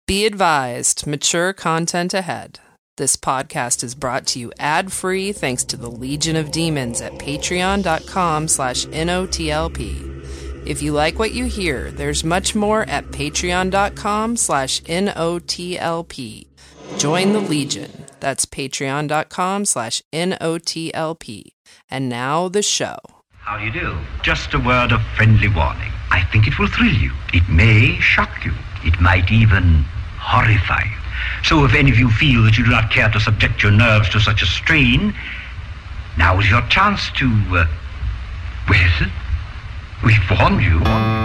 Be advised, mature content ahead. This podcast is brought to you ad-free thanks to the Legion of Demons at patreon.com/NOTLP. If you like what you hear, there's much more at patreon.com/NOTLP. Join the Legion. That's patreon.com/NOTLP. And now the show. How do you do? Just a word of friendly warning. I think it will thrill you. It may shock you. It might even horrify you. So if any of you feel that you do not care to subject your nerves to such a strain, now is your chance to, well, we've warned you.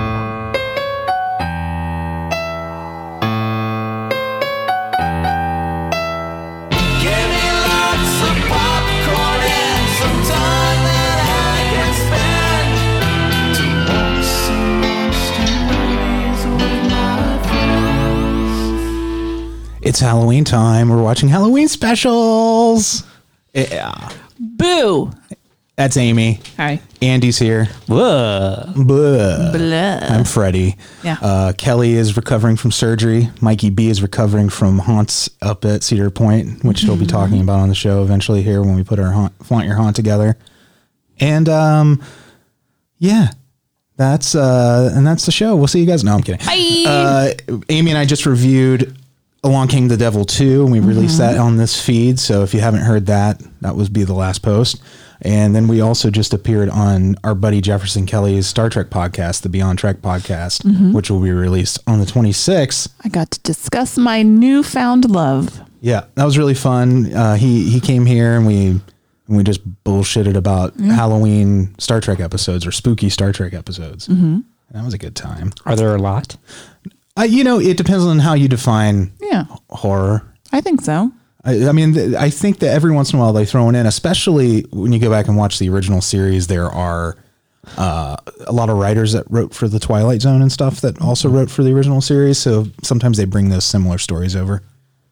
It's Halloween time. We're watching Halloween specials. Yeah. Boo. That's Amy. Hi. Andy's here. Blah. Blah. Blah. I'm Freddie. Yeah. Kelly is recovering from surgery. Mikey B is recovering from haunts up at Cedar Point, which he'll be talking about on the show eventually here when we put our Flaunt Your Haunt together. And yeah. That's the show. We'll see you guys. No, I'm kidding. Bye. Amy and I just reviewed Along Came the Devil 2, and we released that on this feed. So if you haven't heard that, that would be the last post. And then we also just appeared on our buddy Jefferson Kelly's Star Trek podcast, the Beyond Trek podcast, which will be released on the 26th. I got to discuss my newfound love. Yeah, that was really fun. He came here and we just bullshitted about Halloween Star Trek episodes or spooky Star Trek episodes. That was a good time. Are there a lot? It depends on how you define horror. I think so. I mean, I think that every once in a while they throw it in, especially when you go back and watch the original series. There are a lot of writers that wrote for the Twilight Zone and stuff that also wrote for the original series. So sometimes they bring those similar stories over.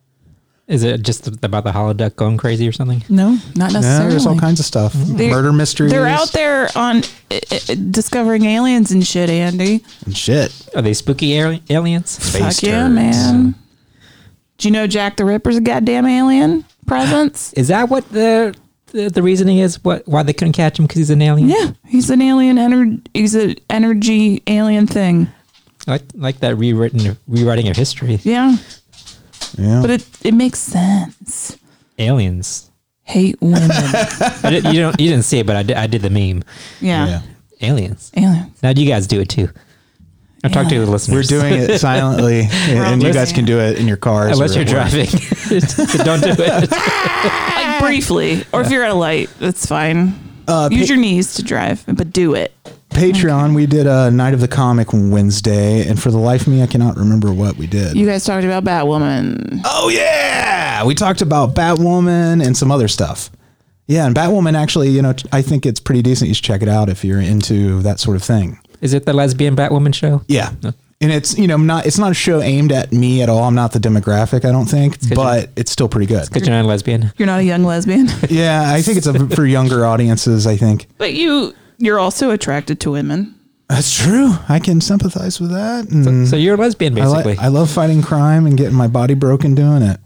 Is it just about the holodeck going crazy or something? No, not necessarily. Yeah, there's all kinds of stuff. Murder mysteries. They're out there on discovering aliens and shit, Andy. And shit. Are they spooky aliens? Space Fuck yeah, turds. man. Do you know Jack the Ripper's a goddamn alien presence? Is that what the reasoning is? Why they couldn't catch him? Because he's an alien? Yeah, he's an alien. He's an energy alien thing. Like that rewriting of history. Yeah. Yeah. But it makes sense. Aliens. Hate women. You didn't see it, but I did the meme. Yeah. Aliens. Aliens. Now you guys do it too. I'm talking to the listeners. We're doing it silently, and you guys can do it in your cars. Unless you're driving. Don't do it. Like briefly. Or if you're at a light, that's fine. Use your knees to drive, but do it. Patreon, we did a Night of the Comic Wednesday, and for the life of me, I cannot remember what we did. You guys talked about Batwoman. Oh, yeah! We talked about Batwoman and some other stuff. Yeah, and Batwoman, actually, I think it's pretty decent. You should check it out if you're into that sort of thing. Is it the lesbian Batwoman show? Yeah. No. And it's, it's not a show aimed at me at all. I'm not the demographic, I don't think, but it's still pretty good. Because you're not a lesbian. You're not a young lesbian. Yeah, I think it's for younger audiences, I think. But you're also attracted to women. That's true. I can sympathize with that. And So you're a lesbian, basically. I love fighting crime and getting my body broken doing it.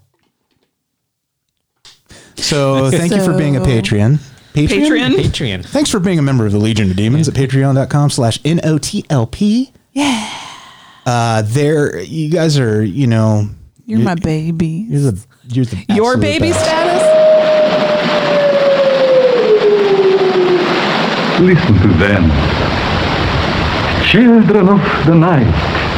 So thank you for being a Patreon. Patreon. Thanks for being a member of the Legion of Demons at patreon.com/NOTLP. Yeah. There, you guys are, You're my baby. You're the Your absolute baby best. status? Listen to them. Children of the night.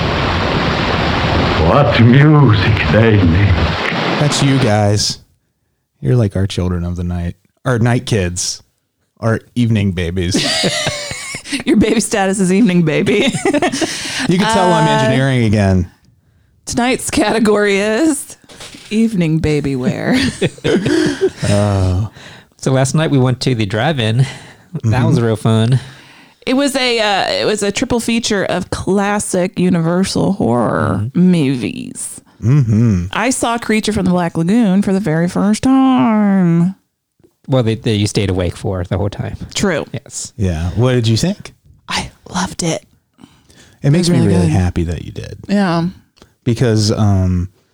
What music they make. That's you guys. You're like our children of the night. Our night kids. Our evening babies. Your baby status is evening baby. You can tell I'm engineering again. Tonight's category is evening baby wear. So last night we went to the drive-in. That was real fun. It was a triple feature of classic Universal horror movies. I saw Creature from the Black Lagoon for the very first time. Well, you stayed awake for the whole time. True. Yes. Yeah. What did you think? I loved it. It makes me really really good. happy that you did. Yeah. Because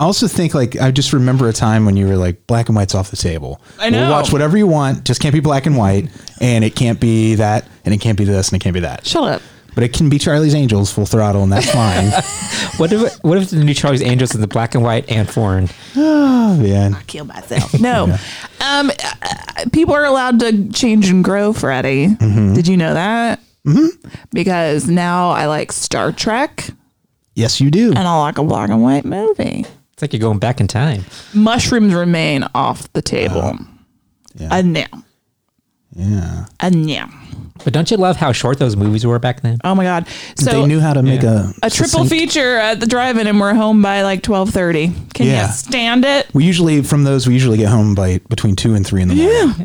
I also think like I just remember a time when you were like black and white's off the table. I know. We'll watch whatever you want, just can't be black and white, and it can't be that, and it can't be this, and it can't be that. Shut up. But it can be Charlie's Angels full throttle, and that's fine. What if the new Charlie's Angels is the black and white and foreign? Oh man, Kill myself. No. People are allowed to change and grow, Freddie. Mm-hmm. Did you know that? Mm-hmm. Because now I like Star Trek yes, you do. and I like a black and white movie. It's like you're going back in time. Mushrooms remain off the table. Yeah. Yeah. But don't you love how short those movies were back then? Oh my God. So they knew how to make a triple succinct- feature at the drive-in and we're home by like 12:30. Can Yeah. you stand it? We usually get home by between 2 and 3 in the morning.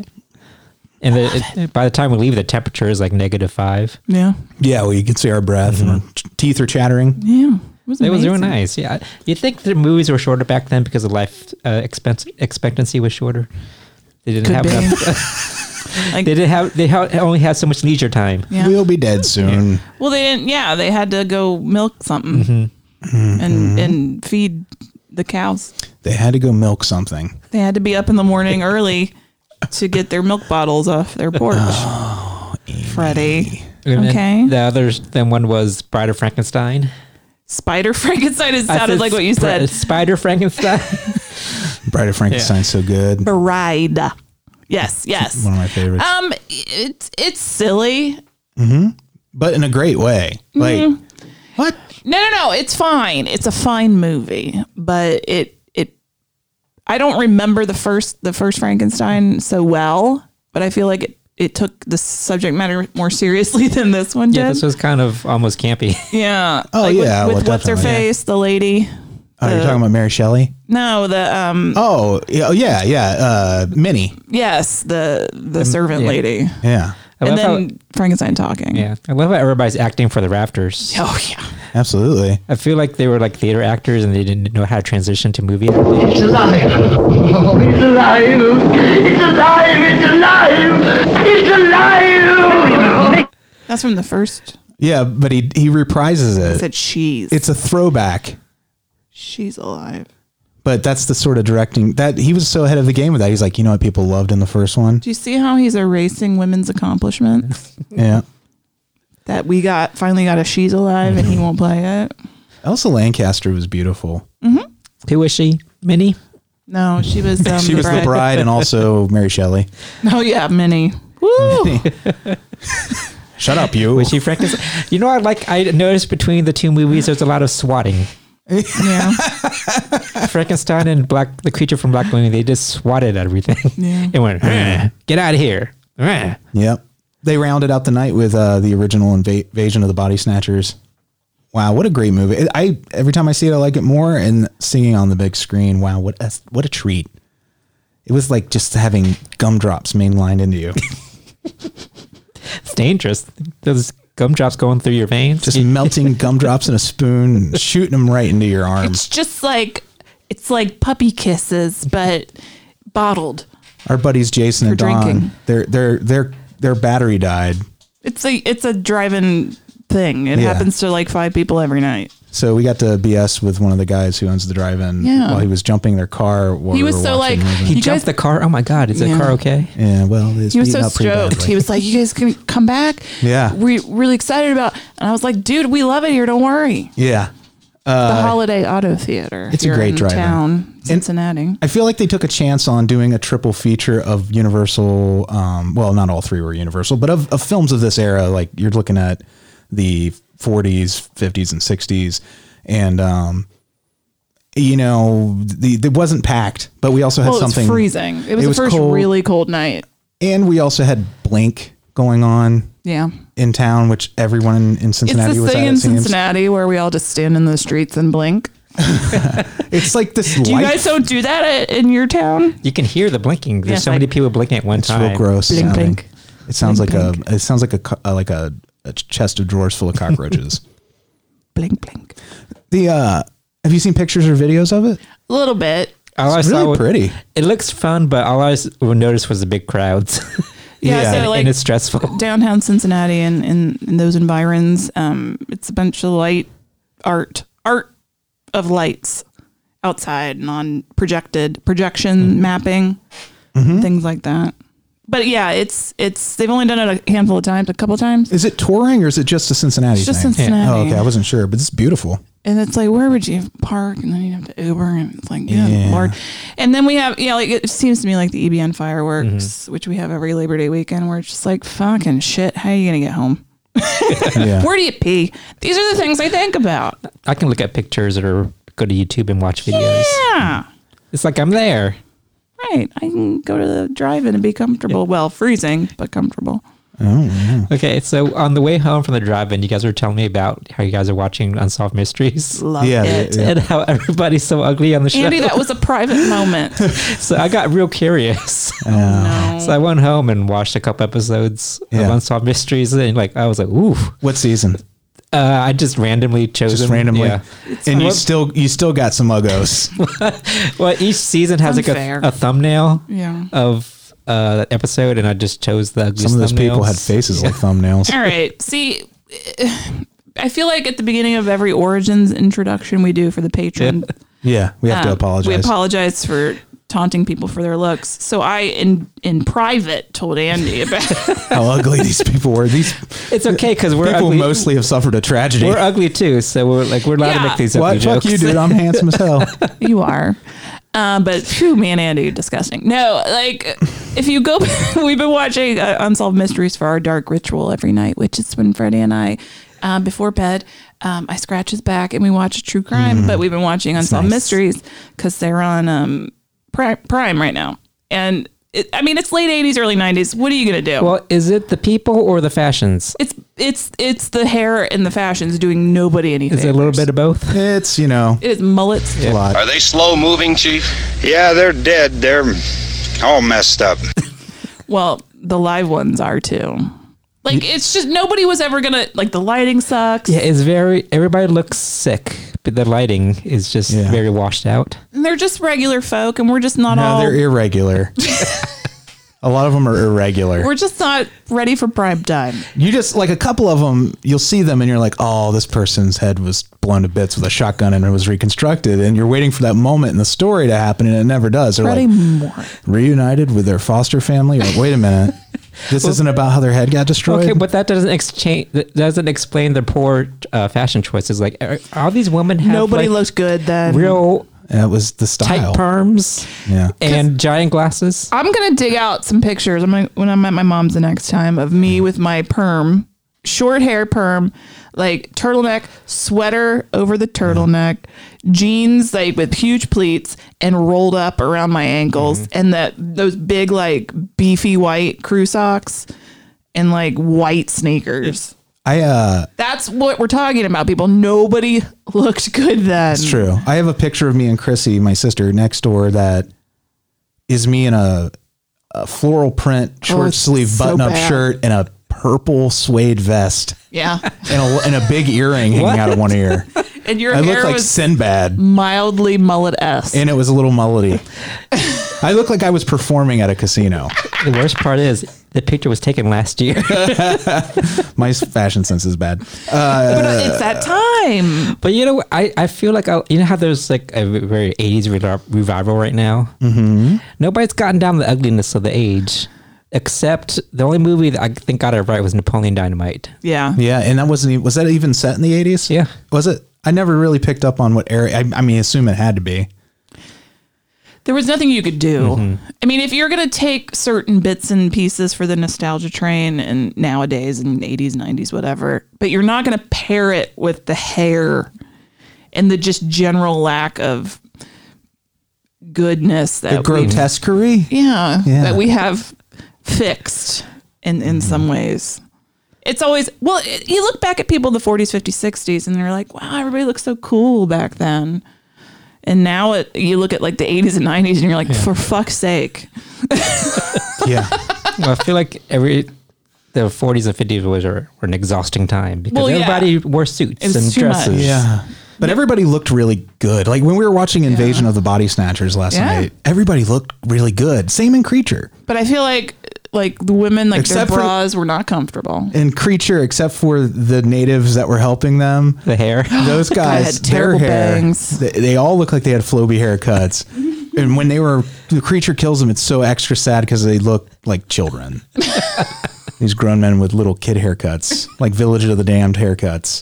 And by the time we leave, the temperature is like -5. Yeah. Yeah, well, you can see our breath and our teeth are chattering. Yeah. It was It was real amazing. nice. Yeah, you think the movies were shorter back then because the life expectancy was shorter? They didn't Could have be. enough. Like, They only had so much leisure time. yeah. We'll be dead soon. Well, they didn't. Yeah, they had to go milk something and feed the cows. They had to go milk something. They had to be up in the morning early to get their milk bottles off their porch. Freddie. And then Okay. The others, then one was Bride of Frankenstein. Spider Frankenstein. It I sounded said like what you said. Spider Frankenstein. Bride of Frankenstein's so good. Bride. Yes. Yes. One of my favorites. It's silly. But in a great way. Like, what? No. It's fine. It's a fine movie, but it. I don't remember the first Frankenstein so well, but I feel like it took the subject matter more seriously than this one did. Yeah, this was kind of almost campy. Yeah. Oh, Like yeah, With well, what's her definitely, yeah. face, the lady. Oh, you're talking about Mary Shelley? No, the Oh, yeah. Minnie. yes, the servant yeah. lady. Yeah. I And love how, then Frankenstein talking. yeah, I love how everybody's acting for the rafters. Oh yeah. Absolutely. I feel like they were like theater actors and they didn't know how to transition to movie acting. It's alive! Oh, it's alive! It's alive! It's alive! It's alive! That's from the first. Yeah, but he reprises I it. said she's. It's a throwback. She's alive. But that's the sort of directing that he was so ahead of the game with that. He's like, you know what people loved in the first one? Do you see how he's erasing women's accomplishments? Yeah. That we finally got a she's alive and he won't play it. Elsa Lancaster was beautiful. Who was she? Minnie? No, she was. She was the bride and also Mary Shelley. Oh yeah, Minnie. Woo! Shut up, you. Was she Frankenstein? You know, I noticed between the two movies, there's a lot of swatting. Yeah. Frankenstein and the creature from Black Lagoon, they just swatted at everything. Yeah. It went, get out of here. Yep. They rounded out the night with the original Invasion of the Body Snatchers. Wow, what a great movie! Every time I see it, I like it more. And seeing on the big screen, wow, what a treat! It was like just having gumdrops mainlined into you, It's dangerous. Those gumdrops going through your veins. just melting gumdrops in a spoon, and shooting them right into your arm. It's just like puppy kisses, but bottled. Our buddies Jason and For Don, drinking. their battery died, It's a drive-in thing. It Yeah. happens to like 5 people every night. so we got to BS with one of the guys who owns the drive-in Yeah. while he was jumping their car. While He we was were so watching like- the movie. He You jumped guys- the car. Oh my God, is the Yeah. car okay? Yeah, well, it's He was beaten so up pretty stoked. badly. He was like, "You guys can come back." Yeah. we really excited about. And I was like, "Dude, we love it here. Don't worry." Yeah. The Holiday Auto Theater. it's a here great in drive-in. town, Cincinnati. I feel like they took a chance on doing a triple feature of Universal. Well, not all three were Universal, but of films of this era. Like you're looking at the 40s, 50s, and 60s, and it wasn't packed, but we also had Well, it was something freezing. It was it the was first cold. really cold night. and we also had Blink going on Yeah. in town, which everyone in It's Cincinnati this was thing at. in It seems. Cincinnati where we all just stand in the streets and blink. It's like this. Do you guys don't do that in your town? You can hear the blinking. There's Yes, so like- many people blinking at one It's time. real gross. Blink, sounding. blink. It sounds Blink, like blink. a. It sounds like a chest of drawers full of cockroaches. Blink, blink. Have you seen pictures or videos of it? A little bit. All I It's saw really was- pretty. It looks fun, but all I would notice was the big crowds. Yeah, Yeah. so like and it's stressful. downtown Cincinnati and in those environs, it's a bunch of art of lights, outside and on projection mapping, things like that. But yeah, it's they've only done it a handful of times, a couple of times. Is it touring or is it just a Cincinnati It's just thing? Cincinnati. Oh, okay. I wasn't sure, but it's beautiful. And it's like, where would you park? And then you have to Uber, and it's like, yeah, Yeah. Lord. And then we have, like it seems to me like the EBN fireworks, which we have every Labor Day weekend, where it's just like, fucking shit. How are you gonna get home? Yeah. Where do you pee? These are the things I think about. I can look at pictures or go to YouTube and watch videos. Yeah. It's like I'm there. Right. I can go to the drive-in and be comfortable. Well, freezing, but comfortable. Okay, so on the way home from the drive-in, you guys were telling me about how you guys are watching Unsolved Mysteries Love Yeah, it. yeah. and how everybody's so ugly on the show. Andy, that was a private moment. So I got real curious. No. So I went home and watched a couple episodes of Yeah. Unsolved Mysteries, and I was like, ooh. What season? I just randomly chose Just them. randomly. Yeah. And you still got some uggos. Well, each season has Unfair. a thumbnail Yeah. of that episode, and I just chose the ugliest Some of those people thumbnails. had faces like thumbnails. All right. See, I feel like at the beginning of every Origins introduction we do for the patron, Yeah, we have to apologize. We apologize for taunting people for their looks. So I, in private, told Andy about How ugly these people were. These It's okay because we're people ugly. mostly have suffered a tragedy. We're ugly too, so we're allowed to Yeah. make these ugly What? Fuck jokes. you, dude. I'm handsome as hell. you are. But phew, me and Andy, disgusting. No, like if you go, we've been watching Unsolved Mysteries for our dark ritual every night, which is when Freddie and I, before bed, I scratch his back and we watch a true crime. But we've been watching Unsolved nice. Mysteries because they're on Prime right now, and it's late 80s, early 90s. What are you gonna do? Well, is it the people or the fashions? It's the hair and the fashions doing nobody any Is it a little bit of both? It's, It is mullets. a lot. Are they slow moving, Chief? Yeah, they're dead. They're all messed up. Well, the live ones are too. Like it's just nobody was ever gonna like the lighting sucks. Yeah, it's everybody looks sick, but the lighting is just Yeah. very washed out. And they're just regular folk, and we're just not No, all. they're irregular. A lot of them are irregular. We're just not ready for prime time. You just like a couple of them, you'll see them and you're like, oh, this person's head was blown to bits with a shotgun and it was reconstructed. And you're waiting for that moment in the story to happen and it never does. They're Freddie like Moore. reunited with their foster family. Or wait a minute. This isn't about how their head got destroyed. Okay, but that doesn't explain the poor fashion choices. Like, all these women have Nobody like, looks good then. real That was the tight style. perms Yeah. and giant glasses. I'm gonna dig out some pictures. When I'm at my mom's the next time of me with my perm, short hair perm, like turtleneck, sweater over the turtleneck, jeans like with huge pleats and rolled up around my ankles, and those big like beefy white crew socks and like white sneakers. That's what we're talking about, people. Nobody looked good then. It's true. I have a picture of me and Chrissy, my sister, next door that is me in a floral print short it's sleeve so button up bad. shirt and a purple suede vest Yeah. and a big earring hanging out of one ear. And your I hair look like was Sinbad mildly mullet-esque. and it was a little mullety. I look like I was performing at a casino. The worst part is the picture was taken last year. My fashion sense is bad. But it's that time. But I feel like you know how there's like a very 80s revival right now. Mm-hmm. Nobody's gotten down the ugliness of the age, except the only movie that I think got it right was Napoleon Dynamite. Yeah. Yeah, and that wasn't even, was that even set in the 80s? Yeah. Was it? I never really picked up on what era. I mean, assume it had to be. There was nothing you could do. I mean, if you're going to take certain bits and pieces for the nostalgia train and nowadays in 80s, 90s, whatever, but you're not going to pair it with the hair and the just general lack of goodness The that grotesquerie. yeah, Yeah. that we have fixed in some ways. It's always, well, you look back at people in the 40s, 50s, 60s, and they're like, wow, everybody looks so cool back then. And now you look at like the 80s and 90s and you're like, for fuck's sake. Yeah. Well, I feel like the 40s and 50s were an exhausting time because Well, yeah. everybody wore suits It was and too dresses. much. Yeah. But everybody looked really good. Like when we were watching Invasion of the Body Snatchers last Yeah. night, everybody looked really good. Same in Creature. But I feel like like the women, like Except their for- bras were not comfortable. And Creature, except for the natives that were helping them, The hair. those guys, had their terrible hair, bangs. they all look like they had Floby haircuts. And when the Creature kills them, it's so extra sad because they look like children. These grown men with little kid haircuts, like Village of the Damned haircuts.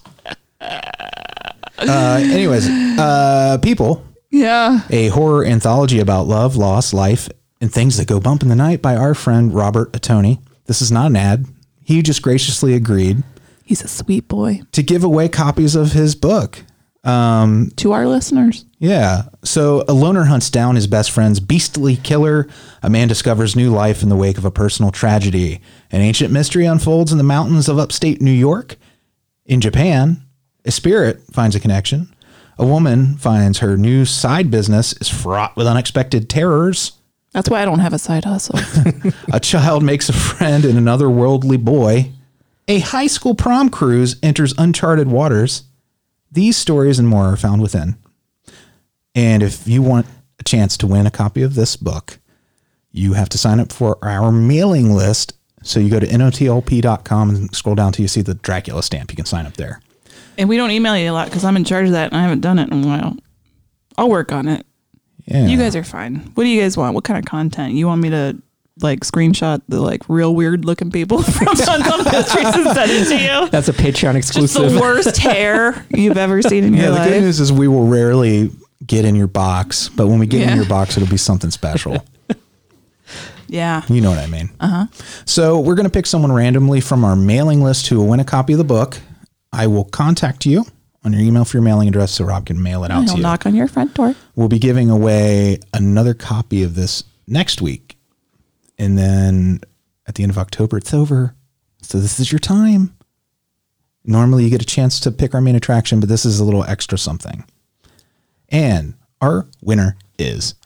Anyways, People, Yeah. a horror anthology about love, loss, life, and things that go bump in the night by our friend Robert Atoni. This is not an ad. He just graciously agreed He's a sweet boy. to give away copies of his book. To our listeners. Yeah. So a loner hunts down his best friend's beastly killer. A man discovers new life in the wake of a personal tragedy. An ancient mystery unfolds in the mountains of upstate New York. In Japan, a spirit finds a connection. A woman finds her new side business is fraught with unexpected terrors. That's why I don't have a side hustle. A child makes a friend in another worldly boy. A high school prom cruise enters uncharted waters. These stories and more are found within. And if you want a chance to win a copy of this book, you have to sign up for our mailing list. So you go to notlp.com and scroll down till you see the Dracula stamp. You can sign up there. And we don't email you a lot because I'm in charge of that and I haven't done it in a while. I'll work on it. Yeah. You guys are fine. What do you guys want? What kind of content? You want me to like screenshot the like real weird looking people from some countries and send it to you? That's a Patreon Just exclusive. the worst hair you've ever seen in your Yeah, the life. good news is we will rarely get in your box, but when we get Yeah. in your box, it'll be something special. Yeah. You know what I mean. So we're going to pick someone randomly from our mailing list who will win a copy of the book. I will contact you on your email for your mailing address so Rob can mail it out to He'll you. knock on your front door. We'll be giving away another copy of this next week. And then at the end of October, it's over. So this is your time. Normally you get a chance to pick our main attraction, but this is a little extra something. And our winner is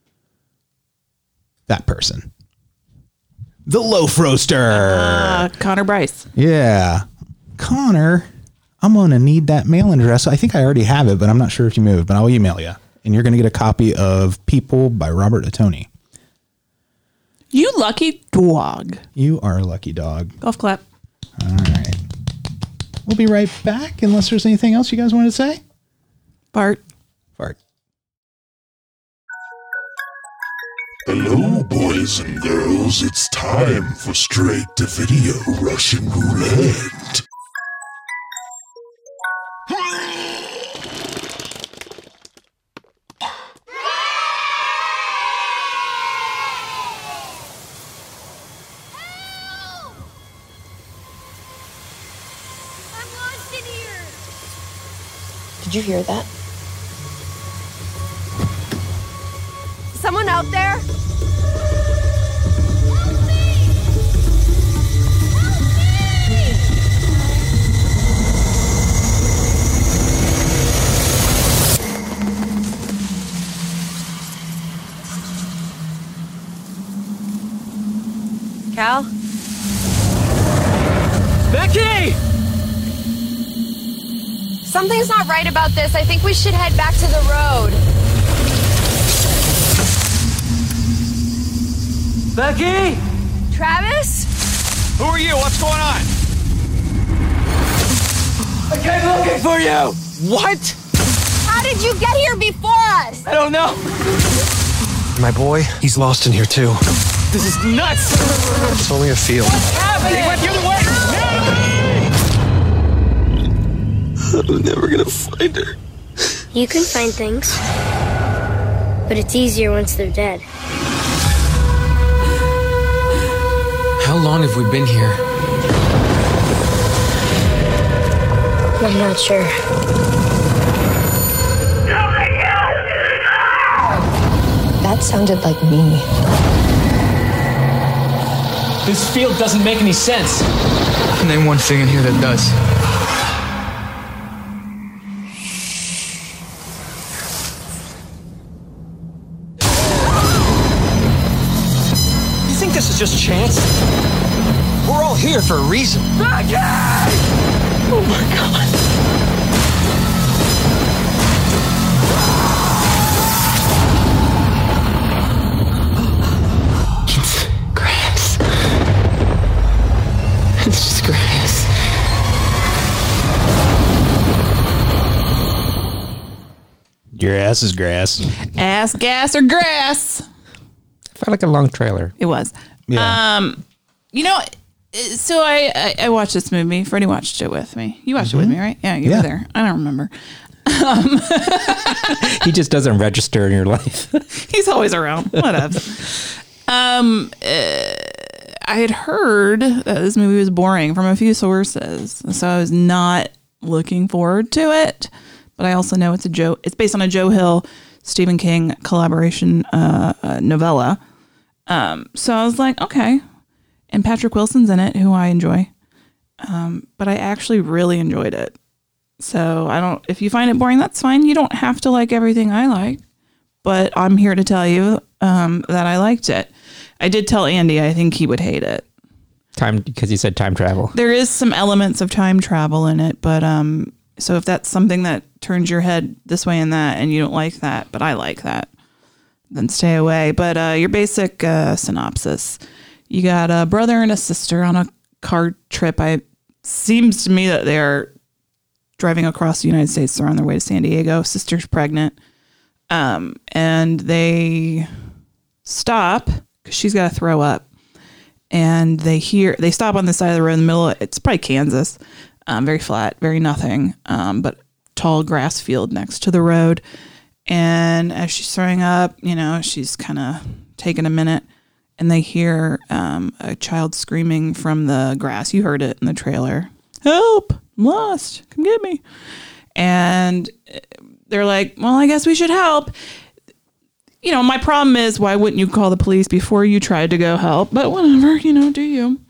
that person. The Loaf Roaster. Connor Bryce. Yeah. Connor, I'm going to need that mailing address. I think I already have it, but I'm not sure if you moved, but I'll email you. And you're going to get a copy of People by Robert Atoni. You lucky dog. You are a lucky dog. Golf clap. All right. We'll be right back unless there's anything else you guys want to say. Bart. Fart. Hello, boys and girls. It's time for Straight to Video Russian Roulette. I'm lost in here. Did you hear that? Someone out there? Cal? Becky! Something's not right about this. I think we should head back to the road. Becky! Travis? Who are you? What's going on? I came looking for you! What? How did you get here before us? I don't know. My boy, he's lost in here too. This is nuts! It's only a field. What's happening? He went the other way! I'm never gonna find her. You can find things, but it's easier once they're dead. How long have we been here? I'm not sure. That sounded like me. This field doesn't make any sense. Name one thing in here that does. You think this is just chance? We're all here for a reason. Becky! Oh my god. It's Grass. Your ass is grass. Ass, gas, or grass. Felt like a long trailer. It was. Yeah. You know, so I watched this movie. Freddie watched it with me. You watched it with me, right? Yeah, you were there. I don't remember. He just doesn't register in your life. He's always around. Whatever. I had heard that this movie was boring from a few sources, so I was not looking forward to it. But I also know it's based on a Joe Hill, Stephen King collaboration novella. So I was like, okay. And Patrick Wilson's in it, who I enjoy. But I actually really enjoyed it. So if you find it boring, that's fine. You don't have to like everything I like. But I'm here to tell you that I liked it. I did tell Andy I think he would hate it. Because you said time travel. There is some elements of time travel in it, but so if that's something that turns your head this way and that, and you don't like that, but I like that, then stay away. But your basic synopsis: you got a brother and a sister on a car trip. Seems to me that they're driving across the United States. They're on their way to San Diego. Sister's pregnant, and they stop because she's got to throw up. And they stop on the side of the road in the middle. It's probably Kansas. Very flat, very nothing, but tall grass field next to the road. And as she's throwing up, she's kind of taking a minute, and they hear a child screaming from the grass. You heard it in the trailer. Help! I'm lost. Come get me. And they're like, well, I guess we should help. My problem is, why wouldn't you call the police before you tried to go help? But whatever, do you?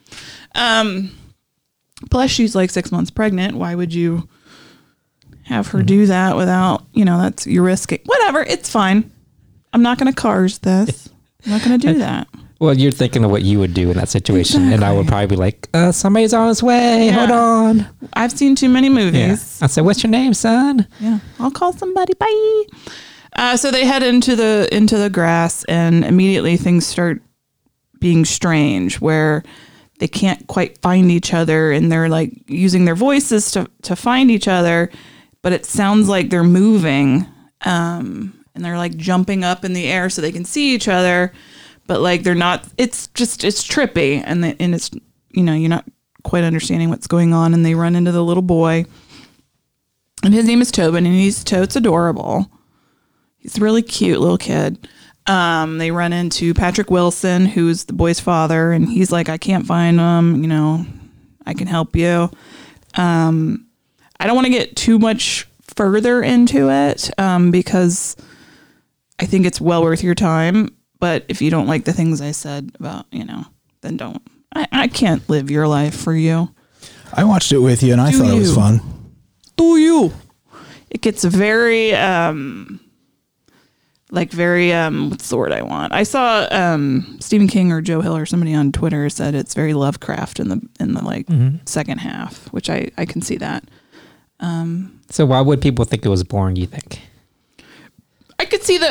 Plus, she's like 6 months pregnant. Why would you have her do that without, that's you're risking. Whatever, it's fine. I'm not going to cars this. I'm not going to do that. Well, you're thinking of what you would do in that situation. Exactly. And I would probably be like, somebody's on his way. Yeah. Hold on. I've seen too many movies. Yeah. I said, what's your name, son? Yeah. I'll call somebody. Bye. So they head into the grass, and immediately things start being strange, where they can't quite find each other, and they're like using their voices to find each other, but it sounds like they're moving, and they're like jumping up in the air so they can see each other, but like they're not. It's trippy, and it's you're not quite understanding what's going on, and they run into the little boy, and his name is Tobin, and it's adorable. He's a really cute little kid. They run into Patrick Wilson, who's the boy's father, and he's like, I can't find him. I can help you. I don't want to get too much further into it because I think it's well worth your time. But if you don't like the things I said about, then don't. I can't live your life for you. I watched it with you, and I thought it was fun. Do you? It gets very... what's the word I want? I saw Stephen King or Joe Hill or somebody on Twitter said it's very Lovecraft in the second half, which I can see that. So why would people think it was boring, you think? I could see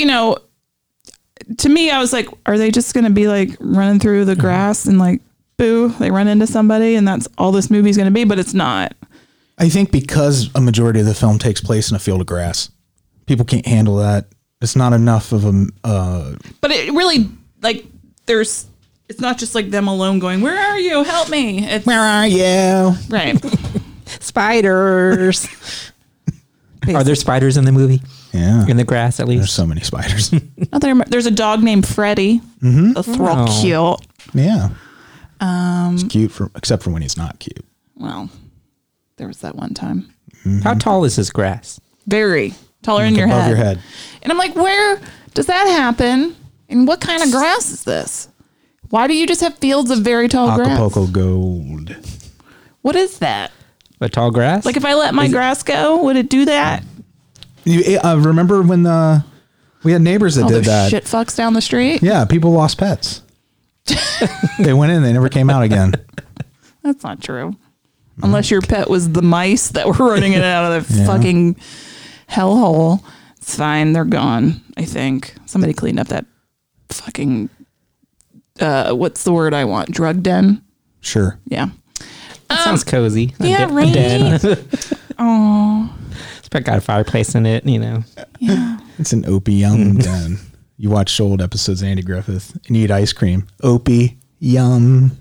to me, I was like, are they just going to be like running through the grass and like, boo, they run into somebody and that's all this movie's going to be, but it's not. I think because a majority of the film takes place in a field of grass, people can't handle that. It's not enough of a... But it really, it's not just like them alone going, where are you? Help me. Where are you? Right. Spiders. Are there spiders in the movie? Yeah. In the grass, at least? There's so many spiders. There's a dog named Freddie. Mm-hmm. That's real cute. Yeah. It's cute, except for when he's not cute. Well, there was that one time. Mm-hmm. How tall is his grass? Very. Taller than your above head. your head. And I'm like, where does that happen? And what kind of grass is this? Why do you just have fields of very tall grass? Acapulco Gold. What is that? A tall grass? Like if I let my grass go, would it do that? You remember when we had neighbors that did that? Shit fucks down the street? Yeah, people lost pets. They went in, they never came out again. That's not true. Unless your pet was the mice that were running it out of the fucking hellhole. It's fine. They're gone, I think. Somebody cleaned up that fucking, what's the word I want? Drug den? Sure. Yeah. That sounds cozy. Yeah, right? Oh. got a fireplace in it, Yeah. It's an Opie Yum den. You watch old episodes of Andy Griffith and you eat ice cream. Opie Yum.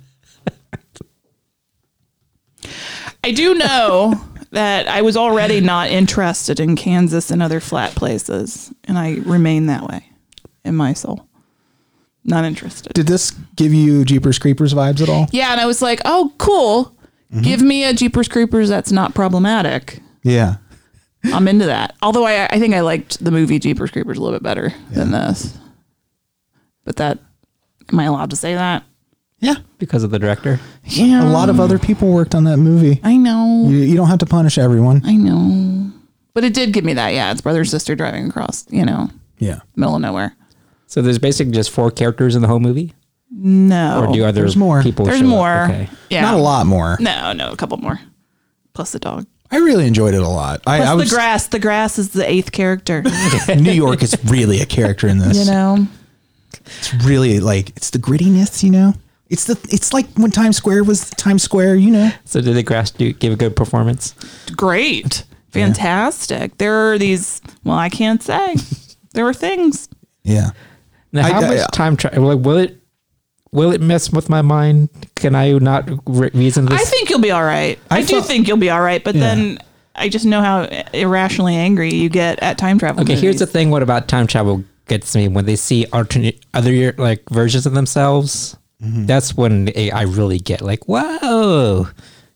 I do know that I was already not interested in Kansas and other flat places, and I remain that way in my soul. Not interested. Did this give you Jeepers Creepers vibes at all? Yeah, and I was like, oh, cool. Give me a Jeepers Creepers that's not problematic. Yeah. I'm into that. Although I think I liked the movie Jeepers Creepers a little bit better than this. But am I allowed to say that? Yeah. because of the director. Yeah. A lot of other people worked on that movie. I know. You don't have to punish everyone. I know. But it did give me that. Yeah, it's brother and sister driving across, Yeah. middle of nowhere. So there's basically just 4 characters in the whole movie? No. Or do other There's more. people There's show up? more. Okay. Yeah. Not a lot more. No, a couple more. Plus the dog. I really enjoyed it a lot. Plus the grass. The grass is the 8th character. New York is really a character in this. It's really it's the grittiness, It's like when Times Square was Times Square, So did the grass give a good performance? Great. Fantastic. Yeah. There are these, I can't say. There are things. Yeah. Now, how much time travel will it mess with my mind? Can I not reason this? I think you'll be all right. I do think you'll be all right, but then I just know how irrationally angry you get at time travel. Okay, movies. here's the thing. What about time travel gets me when they see other versions of themselves? Mm-hmm. That's when I really get whoa.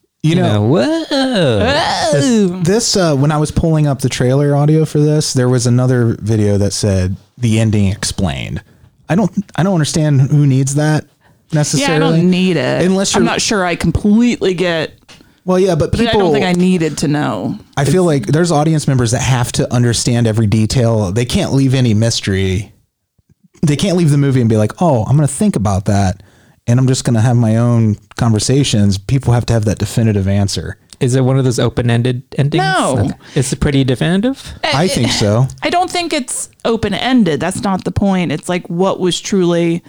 Whoa. This when I was pulling up the trailer audio for this, there was another video that said the ending explained. I don't understand who needs that necessarily. Yeah, I don't need it. I'm not sure I completely get. Well, yeah, but people. I don't think I needed to know. I feel like there's audience members that have to understand every detail. They can't leave any mystery. They can't leave the movie and be like, "Oh, I'm going to think about that, and I'm just going to have my own conversations." People have to have that definitive answer. Is it one of those open-ended endings? No. It's pretty definitive? I think so. I don't think it's open-ended. That's not the point. It's what was truly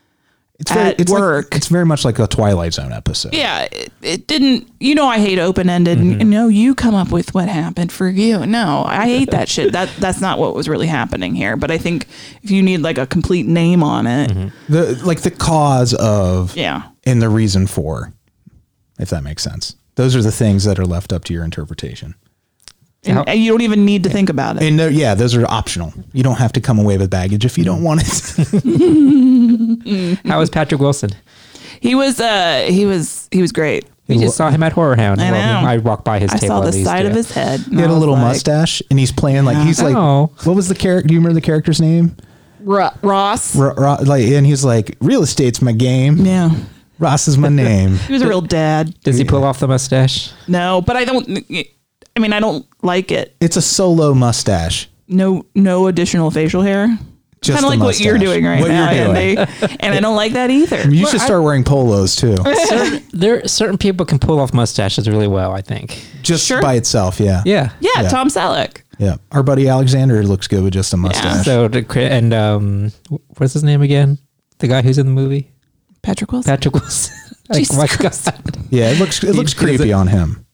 at work. It's very much like a Twilight Zone episode. Yeah. It didn't, I hate open-ended. Mm-hmm. And no, you come up with what happened for you. No, I hate that shit. That's not what was really happening here. But I think if you need a complete name on it. Mm-hmm. The cause of. Yeah. And the reason for, if that makes sense. Those are the things that are left up to your interpretation. And you don't even need to think about it. And those are optional. You don't have to come away with baggage if you don't want it. How was Patrick Wilson? He was great. We just saw him at Horror Hound. I know. I walked by his table. I saw the side of his head. He had a little mustache, and he's playing what was the character? Do you remember the character's name? Ross. And he's like, real estate's my game. Yeah. Ross is my name. He was a real dad. Does he pull off the mustache? No, but I don't like it. It's a solo mustache. No additional facial hair. Just kind of like what you're doing right now, Andy. And I don't like that either. You should start wearing polos too. Certain people can pull off mustaches really well, I think. Just by itself, yeah. Yeah. Yeah, Tom Selleck. Yeah. Our buddy Alexander looks good with just a mustache. So, what's his name again? The guy who's in the movie? Patrick Wilson. Jesus Christ. Yeah, it looks creepy on him.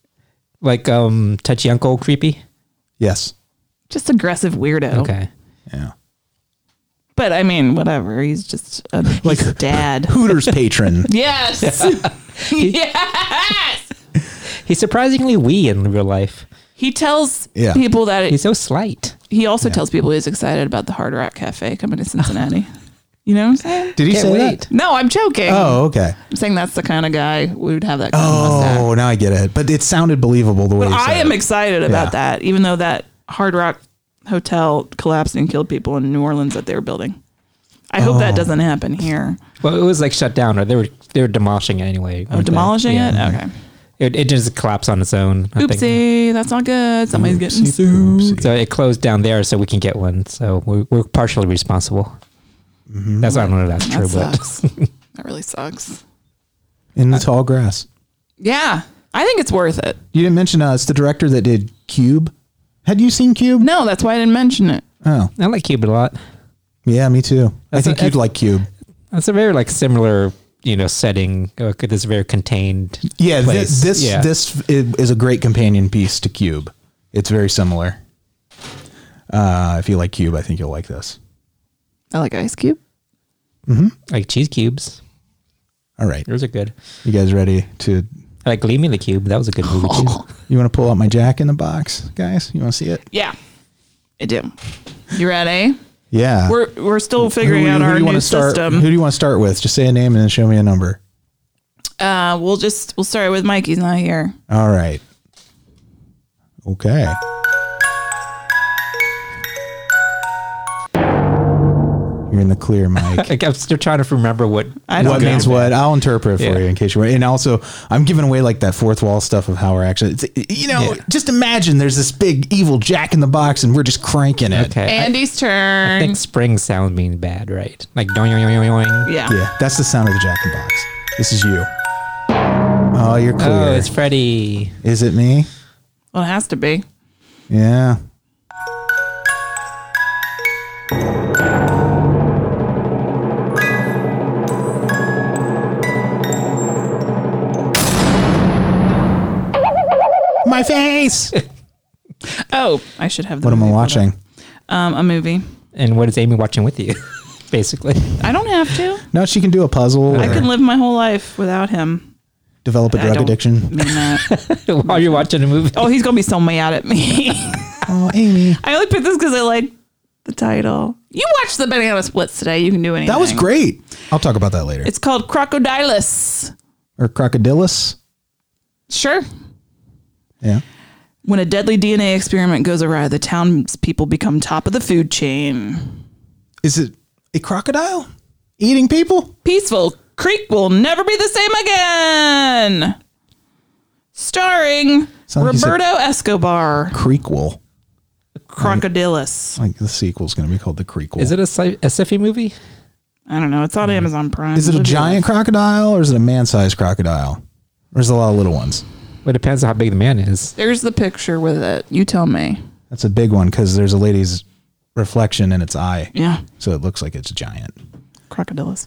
Touchy uncle creepy? Yes. Just aggressive weirdo. Okay. Yeah. But whatever. He's just a dad. Hooters patron. Yes. Yes. He's surprisingly wee in real life. He tells people that he's so slight. He also tells people he's excited about the Hard Rock Cafe coming to Cincinnati. You know what I'm saying? Did he say that? No, I'm joking. Oh, okay. I'm saying that's the kind of guy who would have that kind of mustache. Oh, now I get it. But it sounded believable the way you said I am it. excited about that, even though that Hard Rock Hotel collapsed and killed people in New Orleans that they were building. I hope that doesn't happen here. Well, it was shut down, or they were demolishing it anyway. Oh, demolishing it? Okay. It just collapsed on its own. Oopsie, that's not good. Somebody's getting sued. So it closed down there so we can get one. So we're partially responsible. Mm-hmm. I don't know if that's true, sucks. That really sucks. In the tall grass. Yeah, I think it's worth it. You didn't mention it's the director that did Cube. Had you seen Cube? No, that's why I didn't mention it. Oh, I like Cube a lot. Yeah, me too. I think you'd like Cube. It's a very similar, setting. This very contained. Yeah, place. This is a great companion piece to Cube. It's very similar. If you like Cube, I think you'll like this. I like Ice Cube. Like cheese cubes. All right. Those are good. You guys ready to... I like Leave Me the Cube. That was a good movie too. You want to pull out my Jack in the Box, guys? You want to see it? Yeah, I do. You ready? Yeah. We're still figuring out our new system. Who do you want to start with? Just say a name and then show me a number. We'll start with Mikey's not here. All right. Okay. You're in the clear, Mike. I'm still trying to remember what means what. I'll interpret for you in case you're. And also, I'm giving away like that fourth wall stuff of how we're actually. Just imagine there's this big evil Jack in the Box, and we're just cranking it. Okay. Andy's turn. I think spring sound means bad, right? Like doing, doing. Yeah. That's the sound of the Jack in the Box. This is you. Oh, you're clear. Oh, it's Freddy. Is it me? Well, it has to be. Yeah. My face. Oh, I should have. What am I watching? A movie. And what is Amy watching with you? Basically, I don't have to. No, she can do a puzzle. I can live my whole life without him. Develop a drug addiction. Mean that. While you're watching a movie. Oh, he's gonna be so mad at me. Oh, Amy. I only picked this because I like the title. You watched the Banana Splits today. You can do anything. That was great. I'll talk about that later. It's called Crocodilus. Or Crocodilus. Sure. Yeah. When a deadly DNA experiment goes awry, the townspeople become top of the food chain. Is it a crocodile eating people? Peaceful Creek will never be the same again. Starring Roberto Escobar. Creekwool. Crocodilus. Like the sequel's going to be called the Creekwool. Is it a sci-fi movie? I don't know. It's on Amazon Prime. Is it a giant crocodile or is it a man-sized crocodile? Or is it a lot of little ones? Well, it depends on how big the man is. There's the picture with it. You tell me. That's a big one because there's a lady's reflection in its eye. Yeah. So it looks like it's giant. Crocodiles.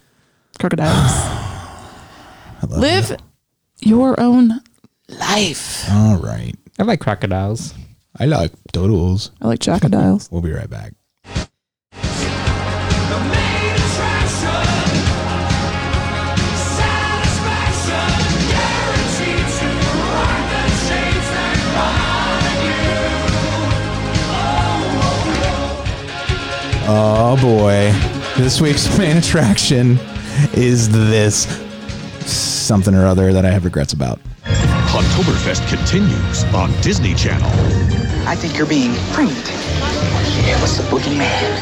Live your own life. All right. I like crocodiles. I like turtles. I like crocodiles. We'll be right back. Oh boy. This week's main attraction is this something or other that I have regrets about. Octoberfest continues on Disney Channel. I think you're being framed. It was the boogeyman.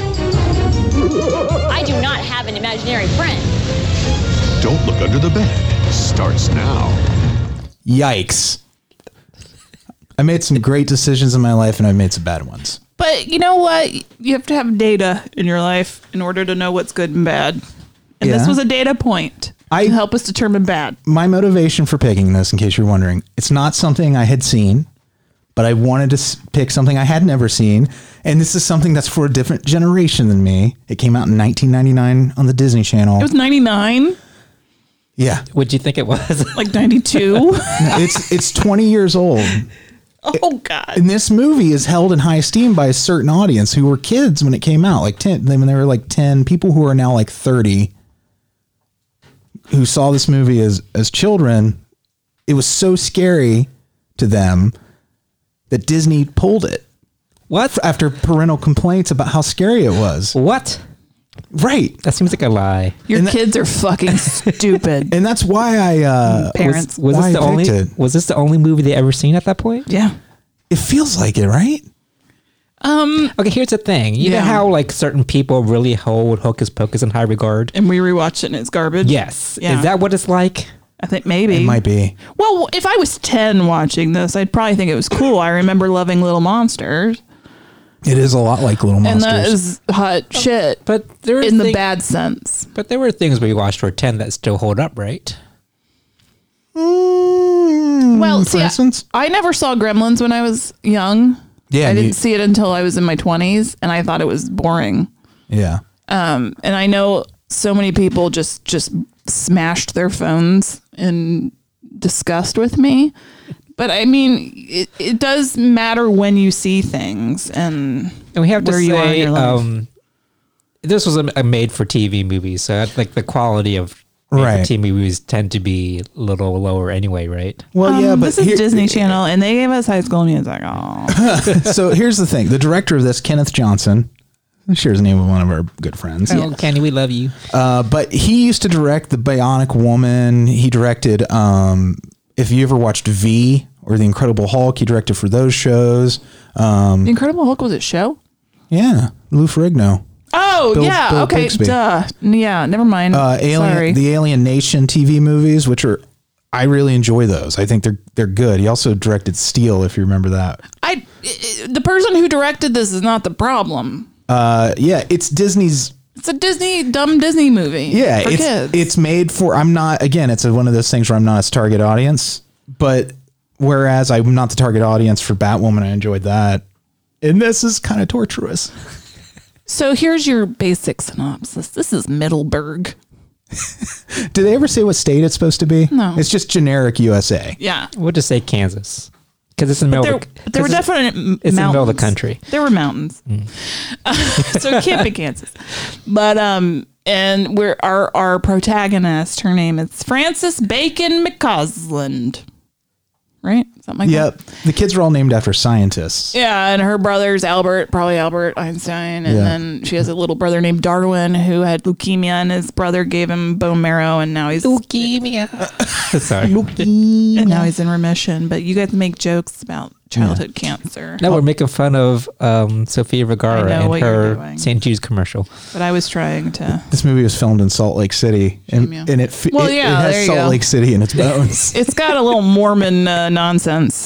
I do not have an imaginary friend. Don't Look Under the Bed starts now. Yikes. I made some great decisions in my life and I've made some bad ones. But you know what? You have to have data in your life in order to know what's good and bad. And this was a data point to help us determine bad. My motivation for picking this, in case you're wondering, it's not something I had seen, but I wanted to pick something I had never seen. And this is something that's for a different generation than me. It came out in 1999 on the Disney Channel. It was 99? Yeah. What'd you think it was? Like 92? No, it's 20 years old. Oh, God. And this movie is held in high esteem by a certain audience who were kids when it came out, like 10, when they were like 10, people who are now like 30, who saw this movie as children. It was so scary to them that Disney pulled it. What? After parental complaints about how scary it was. What? Right. That seems like a lie. Your kids are fucking stupid. And that's why I parents was this the only movie they ever seen at that point? Yeah. It feels like it, right? Okay, here's the thing. You know how like certain people really hold Hocus Pocus in high regard? And we rewatch it and it's garbage? Yes. Yeah. Is that what it's like? I think maybe. It might be. Well, if I was 10 watching this, I'd probably think it was cool. I remember loving Little Monsters. It is a lot like Little Monsters. And that is hot shit. But there were in the bad sense. But there were things we watched for 10 that still hold up, right? Well, for instance? I never saw Gremlins when I was young. Yeah, I didn't see it until I was in my 20s, and I thought it was boring. Yeah. And I know so many people just smashed their phones in disgust with me. But I mean, it does matter when you see things and we have to where you are in say, your life. this was a made-for-TV movie, so like the quality of made-for-TV movies tend to be a little lower anyway, right? Well, yeah, but this is Disney Channel, and they gave us High School Music. Oh, So here's the thing: the director of this, Kenneth Johnson, shares the name of one of our good friends. Oh, Kenny, we love you. But he used to direct The Bionic Woman. He directed, if you ever watched V or The Incredible Hulk, he directed for those shows. The Incredible Hulk was a show? Yeah, Lou Ferrigno. Oh, Bill okay, Bixby. duh. Yeah, never mind. Sorry. The Alien Nation TV movies, which I really enjoy those. I think they're good. He also directed Steel, if you remember that. The person who directed this is not the problem. Yeah, it's Disney's. It's a dumb Disney movie. Yeah, for kids. It's made for. It's one of those things where I'm not its target audience. But whereas I'm not the target audience for Batwoman, I enjoyed that. And this is kind of torturous. So here's your basic synopsis. This is Middleburg. Did they ever say what state it's supposed to be? No. It's just generic USA. Yeah. We'll just say Kansas. Because it's in the middle of the, there were definite mountains. It's in the middle of the country. There were mountains. So it can't be Kansas. But and we're our protagonist, her name is Frances Bacon McCausland. Right? Something like Yep. that. The kids are all named after scientists. Yeah, and her brother's probably Albert Einstein. And then she has a little brother named Darwin who had leukemia, and his brother gave him bone marrow, and now he's leukemia. Sorry. And now he's in remission. But you guys make jokes about childhood cancer. No, we're making fun of Sofia Vergara and her St. Jude's commercial. But I was trying to. This movie was filmed in Salt Lake City, and it has Salt Lake City in its bones. It's got a little Mormon nonsense.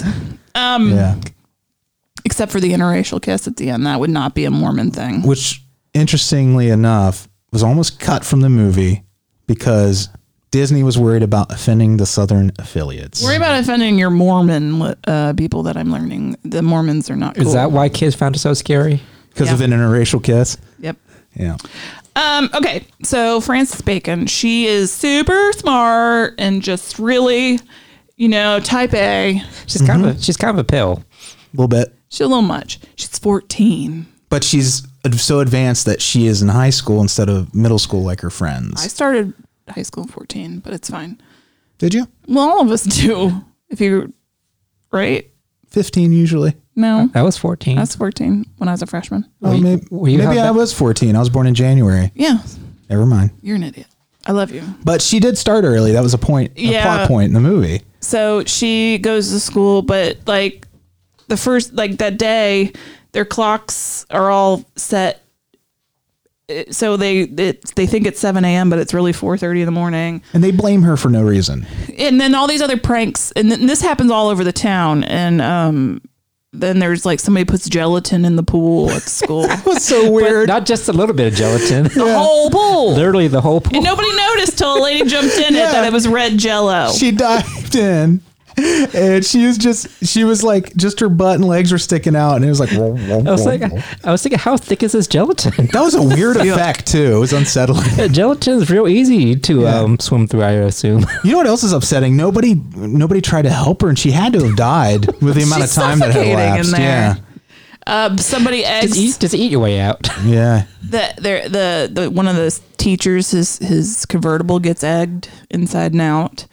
Except for the interracial kiss at the end. That would not be a Mormon thing. Which, interestingly enough, was almost cut from the movie because Disney was worried about offending the Southern affiliates. Worry about offending your Mormon people that I'm learning. The Mormons are not cool. Is that why kids found it so scary? Because of an interracial kiss? Yep. Yeah. Okay, so Frances Bacon, she is super smart and just really, type A. She's kind of a pill. A little bit. She's a little much. She's 14. But she's so advanced that she is in high school instead of middle school like her friends. I started high school at 14, but it's fine. Did you? Well, all of us do. If you, right? 15 usually. No. I was 14. I was 14 when I was a freshman. Oh, maybe I was 14. I was born in January. Yeah. Never mind. You're an idiot. I love you. But she did start early. That was a plot point in the movie. So she goes to school, but like the first, that day, their clocks are all set. So they think it's 7 a.m., but it's really 4:30 in the morning. And they blame her for no reason. And then all these other pranks, and this happens all over the town. And then there's somebody puts gelatin in the pool at school. That was so weird. Not just a little bit of gelatin. The whole pool. Literally the whole pool. And nobody noticed till a lady jumped in it that it was red Jell-O. She dived in. And she was like, just her butt and legs were sticking out, and it was like, I was thinking, how thick is this gelatin? That was a weird effect too. It was unsettling. Yeah, gelatin is real easy to swim through, I assume. You know what else is upsetting? Nobody tried to help her, and she had to have died with the amount of time that had elapsed. In there. Yeah. Somebody eggs. Just eat your way out. Yeah. The one of the teachers, his convertible gets egged inside and out.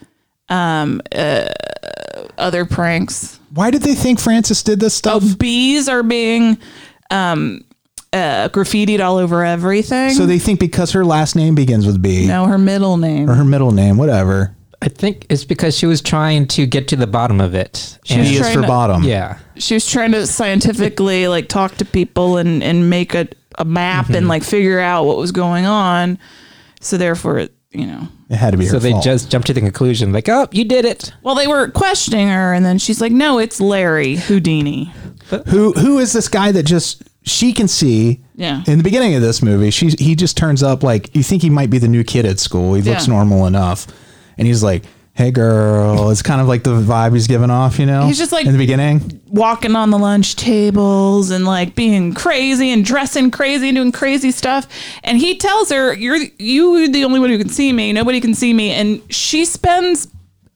Other pranks. Why did they think Frances did this stuff? Oh, bees are being graffitied all over everything. So they think because her last name begins with B. No, her middle name. Or her middle name, whatever. I think it's because she was trying to get to the bottom of it. B is for bottom. Yeah. She was trying to scientifically talk to people and make a map and figure out what was going on. So therefore, it had to be her fault. So they just jumped to the conclusion, oh, you did it. Well, they were questioning her, and then she's like, no, it's Larry Houdini. But who is this guy that she can see? Yeah. In the beginning of this movie, he just turns up you think he might be the new kid at school. He looks normal enough. And he's like, hey, girl. It's kind of like the vibe he's giving off, He's just in the beginning. Walking on the lunch tables and being crazy and dressing crazy and doing crazy stuff. And he tells her, you're the only one who can see me. Nobody can see me. And she spends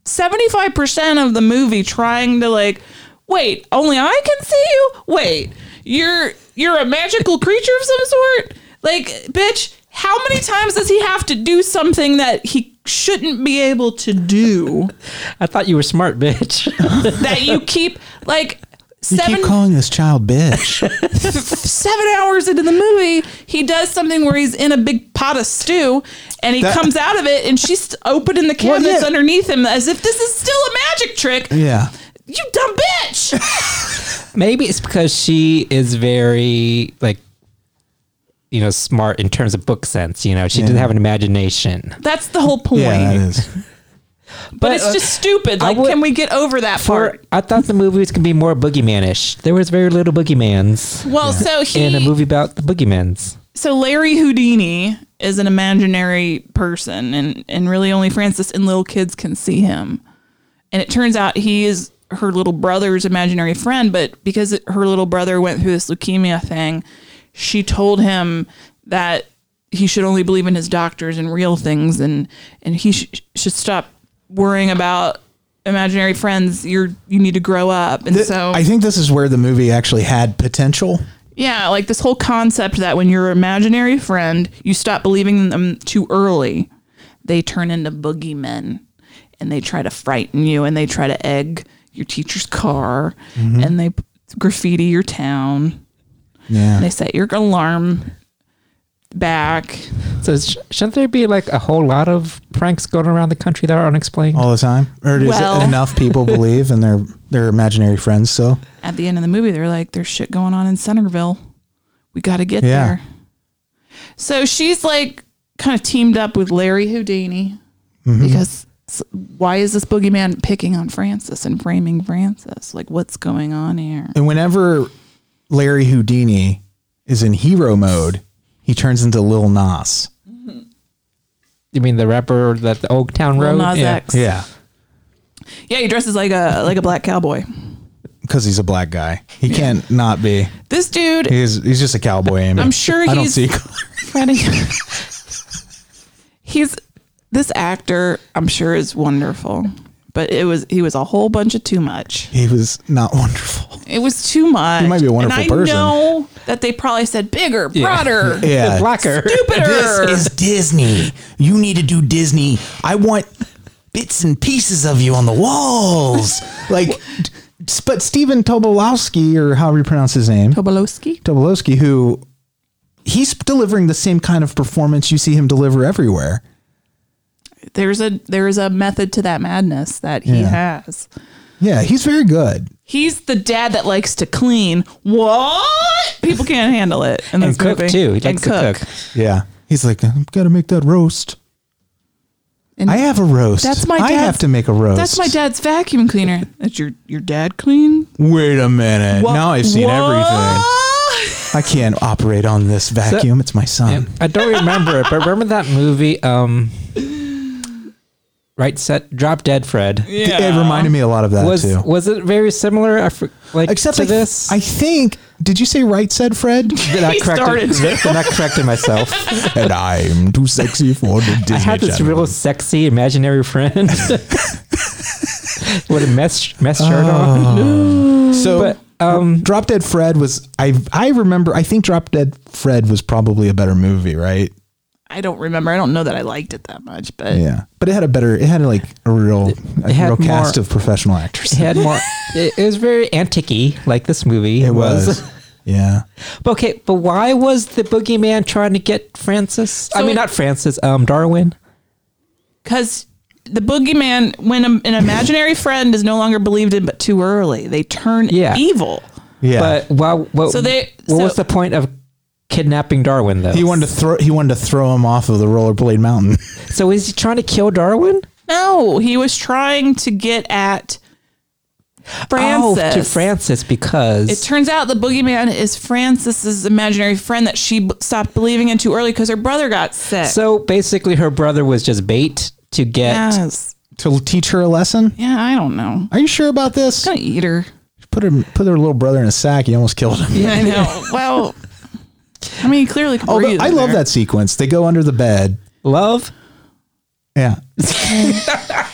75% of the movie trying to like, wait, only I can see you? Wait, you're a magical creature of some sort? Like, bitch, how many times does he have to do something that he shouldn't be able to do? I thought you were smart, bitch. That you keep, like... You keep calling this child bitch. 7 hours into the movie, he does something where he's in a big pot of stew and he comes out of it and she's opening the cabinets underneath him as if this is still a magic trick. Yeah. You dumb bitch. Maybe it's because she is very, like, you know, smart in terms of book sense. You know, she doesn't have an imagination. That's the whole point. Yeah, that is. But it's just stupid. Like, can we get over that part? I thought the movie was going to be more boogeyman-ish. There was very little boogeymans. Well, so in a movie about the boogeymans. So Larry Houdini is an imaginary person, and really only Frances and little kids can see him. And it turns out he is her little brother's imaginary friend, but because her little brother went through this leukemia thing, she told him that he should only believe in his doctors and real things, and he should stop worrying about imaginary friends. You need to grow up. And so I think this is where the movie actually had potential. Yeah, like this whole concept that when you're an imaginary friend, you stop believing in them too early, they turn into boogeymen and they try to frighten you and they try to egg your teacher's car and they graffiti your town. Yeah. And they set your alarm back. So shouldn't there be like a whole lot of pranks going around the country that are unexplained all the time? Or does enough people believe in their imaginary friends still? At the end of the movie, they're like, there's shit going on in Centerville. We got to get there. So she's like kind of teamed up with Larry Houdini because why is this boogeyman picking on Frances and framing Frances? Like, what's going on here? And whenever Larry Houdini is in hero mode, he turns into Lil Nas. You mean the rapper that the Old Town Road? Lil Nas X. Yeah. Yeah, he dresses like a black cowboy. Because he's a black guy. He can't not be. This dude. He's just a cowboy, Amy. I'm sure I don't see Freddie. This actor, I'm sure, is wonderful. But he was a whole bunch of too much. He was not wonderful. It was too much. He might be a wonderful person. I know that they probably said bigger, broader, blacker, stupider. This is Disney. You need to do Disney. I want bits and pieces of you on the walls. But Stephen Tobolowsky, or however you pronounce his name. Tobolowsky, who he's delivering the same kind of performance you see him deliver everywhere. There is a method to that madness that he has. Yeah, he's very good. He's the dad that likes to clean. What? People can't handle it. And cook too. He likes to cook. Yeah. He's like, I've got to make that roast. And I have a roast. I have to make a roast. That's my dad's vacuum cleaner. That's your dad clean? Wait a minute. Now I've seen everything. I can't operate on this vacuum. It's my son. I don't remember it, but remember that movie, Drop Dead Fred. Yeah. It reminded me a lot of that too. Was it very similar? Except to this? I think. Did you say Right Said Fred? Then I corrected myself. And I'm too sexy for the Disney I had this Channel. real sexy imaginary friend with a mess shirt on. So, Drop Dead Fred was. I remember. I think Drop Dead Fred was probably a better movie, right? I don't remember. I don't know that I liked it that much, but yeah, but it had a real cast of professional actors. It had more. It was very antique-y, like this movie. It was. Yeah. Okay, but why was the boogeyman trying to get Frances? Not Frances. Darwin. Because the boogeyman, when an imaginary friend is no longer believed in, but too early, they turn evil. Yeah. But what was the point of kidnapping Darwin, though? He wanted to throw him off of the rollerblade mountain. So is he trying to kill Darwin? No, he was trying to get at Frances. Oh, to Frances, because it turns out the boogeyman is Frances's imaginary friend that she stopped believing in too early because her brother got sick. So basically, her brother was just bait to get to teach her a lesson. Yeah, I don't know. Are you sure about this? I'm gonna eat her. Put her little brother in a sack. He almost killed him. Yeah, I know. Well. I mean, clearly. I love that sequence. They go under the bed. Love? Yeah.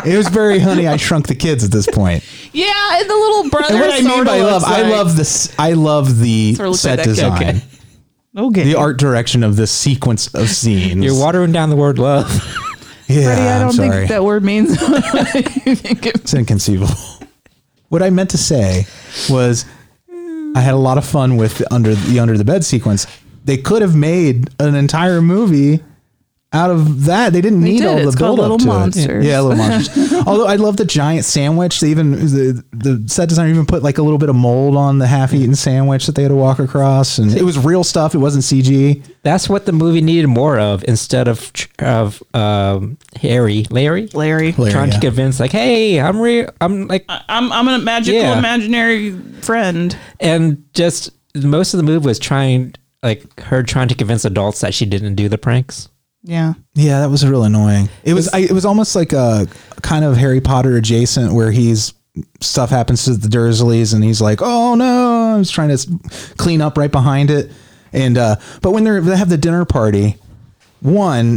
It was very Honey, I Shrunk the Kids at this point. Yeah, and the little brother. And what I mean by love, I love the set design. Okay. The art direction of this sequence of scenes. You're watering down the word love. Yeah, Freddie, I don't think that word means. It's inconceivable. What I meant to say was, I had a lot of fun with the under the bed sequence. They could have made an entire movie out of that. They didn't need all the build up to monsters. it. Yeah, Little Monsters. Although I love the giant sandwich. They even the set designer even put like a little bit of mold on the half-eaten sandwich that they had to walk across, and it was real stuff. It wasn't CG. That's what the movie needed more of, instead of Larry trying to convince, like, hey, I'm real. I'm a magical imaginary friend. And just most of the movie was trying to convince adults that she didn't do the pranks. Yeah. Yeah, that was real annoying. It was almost like a kind of Harry Potter adjacent, where stuff happens to the Dursleys and he's like, oh no, I was trying to clean up right behind it. And but when they have the dinner party, in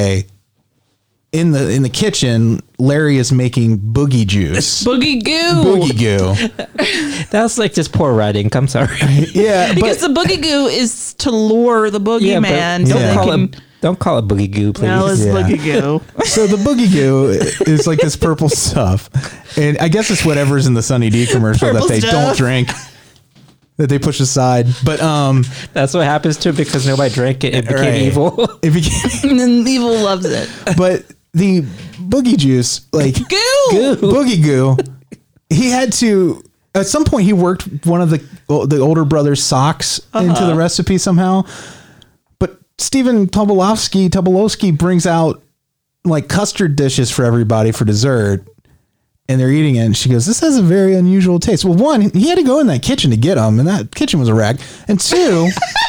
the kitchen, Larry is making boogie juice. Boogie goo. That's like just poor writing. I'm sorry. Yeah, because the boogie goo is to lure the boogeyman. Don't call it boogie goo, please. No, it's boogie goo. So the boogie goo is like this purple stuff, and I guess it's whatever's in the Sunny D commercial purple that they don't drink, that they push aside. But that's what happens to it, because nobody drank it. It became evil. And then evil loves it. But the boogie juice, like boogie goo, he had to. At some point, he worked one of the older brother's socks into the recipe somehow. Stephen Tobolowsky brings out like custard dishes for everybody for dessert, and they're eating it, and she goes, this has a very unusual taste. Well, one, he had to go in that kitchen to get them, and that kitchen was a rag. And two,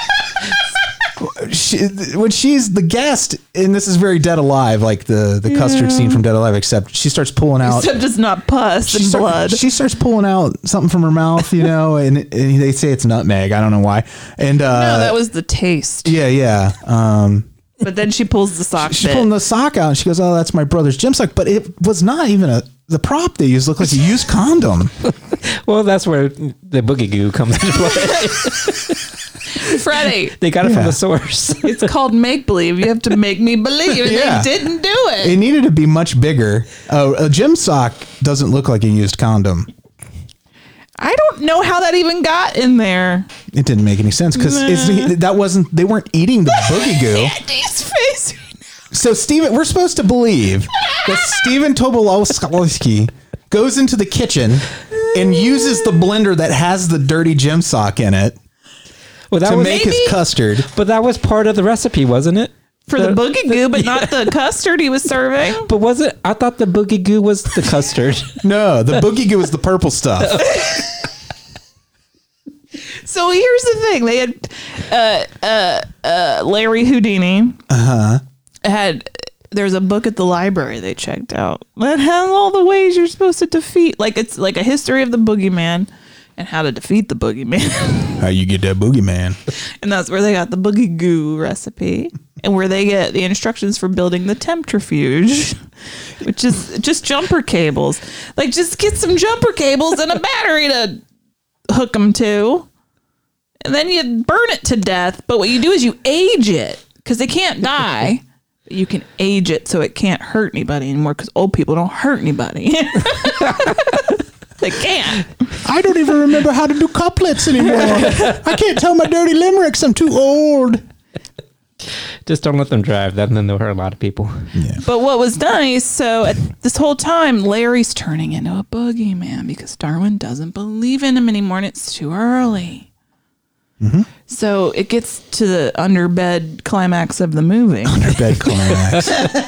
when she's the guest, and this is very Dead Alive, like the custard scene from Dead Alive, except she starts pulling out. Except it's not pus and blood. She starts pulling out something from her mouth, and they say it's nutmeg. I don't know why. And no, that was the taste. Yeah. But then she pulls the sock. She's pulling the sock out, and she goes, "Oh, that's my brother's gym sock." But it was not even the prop they used. Looked like a used condom. Well, that's where the boogie goo comes into play. Freddie, they got it from the source. It's called make believe. You have to make me believe, and they didn't do it. It needed to be much bigger. A gym sock doesn't look like a used condom. I don't know how that even got in there. It didn't make any sense because they weren't eating the boogie goo. Andy's face. So Steven, we're supposed to believe that Stephen Tobolowsky goes into the kitchen and uses the blender that has the dirty gym sock in it to make his custard. But that was part of the recipe, wasn't it? For the boogie goo, but not the custard he was serving. But was it? I thought the boogie goo was the custard. No, the boogie goo was the purple stuff. So here's the thing: they had Larry Houdini. There's a book at the library they checked out that has all the ways you're supposed to defeat. Like it's like a history of the boogeyman and how to defeat the boogeyman. How you get that boogeyman? And that's where they got the boogie goo recipe, and where they get the instructions for building the temptrifuge, which is just jumper cables. Like just get some jumper cables and a battery to hook them to, and then you burn it to death. But what you do is you age it, because they can't die. But you can age it so it can't hurt anybody anymore, because old people don't hurt anybody. They can't. I don't even remember how to do couplets anymore. I can't tell my dirty limericks. I'm too old. Just don't let them drive. Then they'll hurt a lot of people. Yeah. But what was nice, so at this whole time, Larry's turning into a boogeyman because Darwin doesn't believe in him anymore, and it's too early. Mm-hmm. So it gets to the underbed climax of the movie. Underbed climax.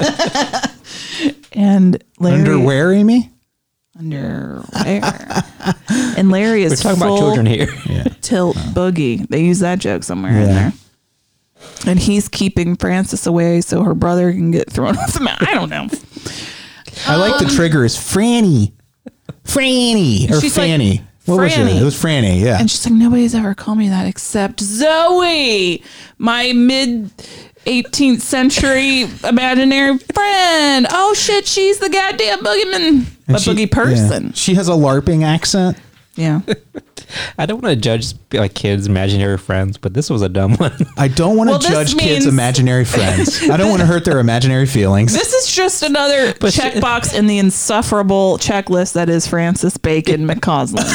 And Larry... Underwear, Amy? Underwear. And Larry is We're talking about children here. Tilt boogie. They use that joke somewhere in there. And he's keeping Frances away so her brother can get thrown off the mountain. I don't know. I like the trigger is Franny. Franny. Or Fanny. Like, what was it? It was Franny, yeah. And she's like, nobody's ever called me that except Zoe, my 18th century imaginary friend. Oh shit, she's the goddamn boogeyman. A boogie person. Yeah. She has a LARPing accent. Yeah. I don't want to judge like kids' imaginary friends, but this was a dumb one. I don't want to judge kids' imaginary friends. I don't want to hurt their imaginary feelings. This is just another checkbox in the insufferable checklist that is Francis Bacon McCausland.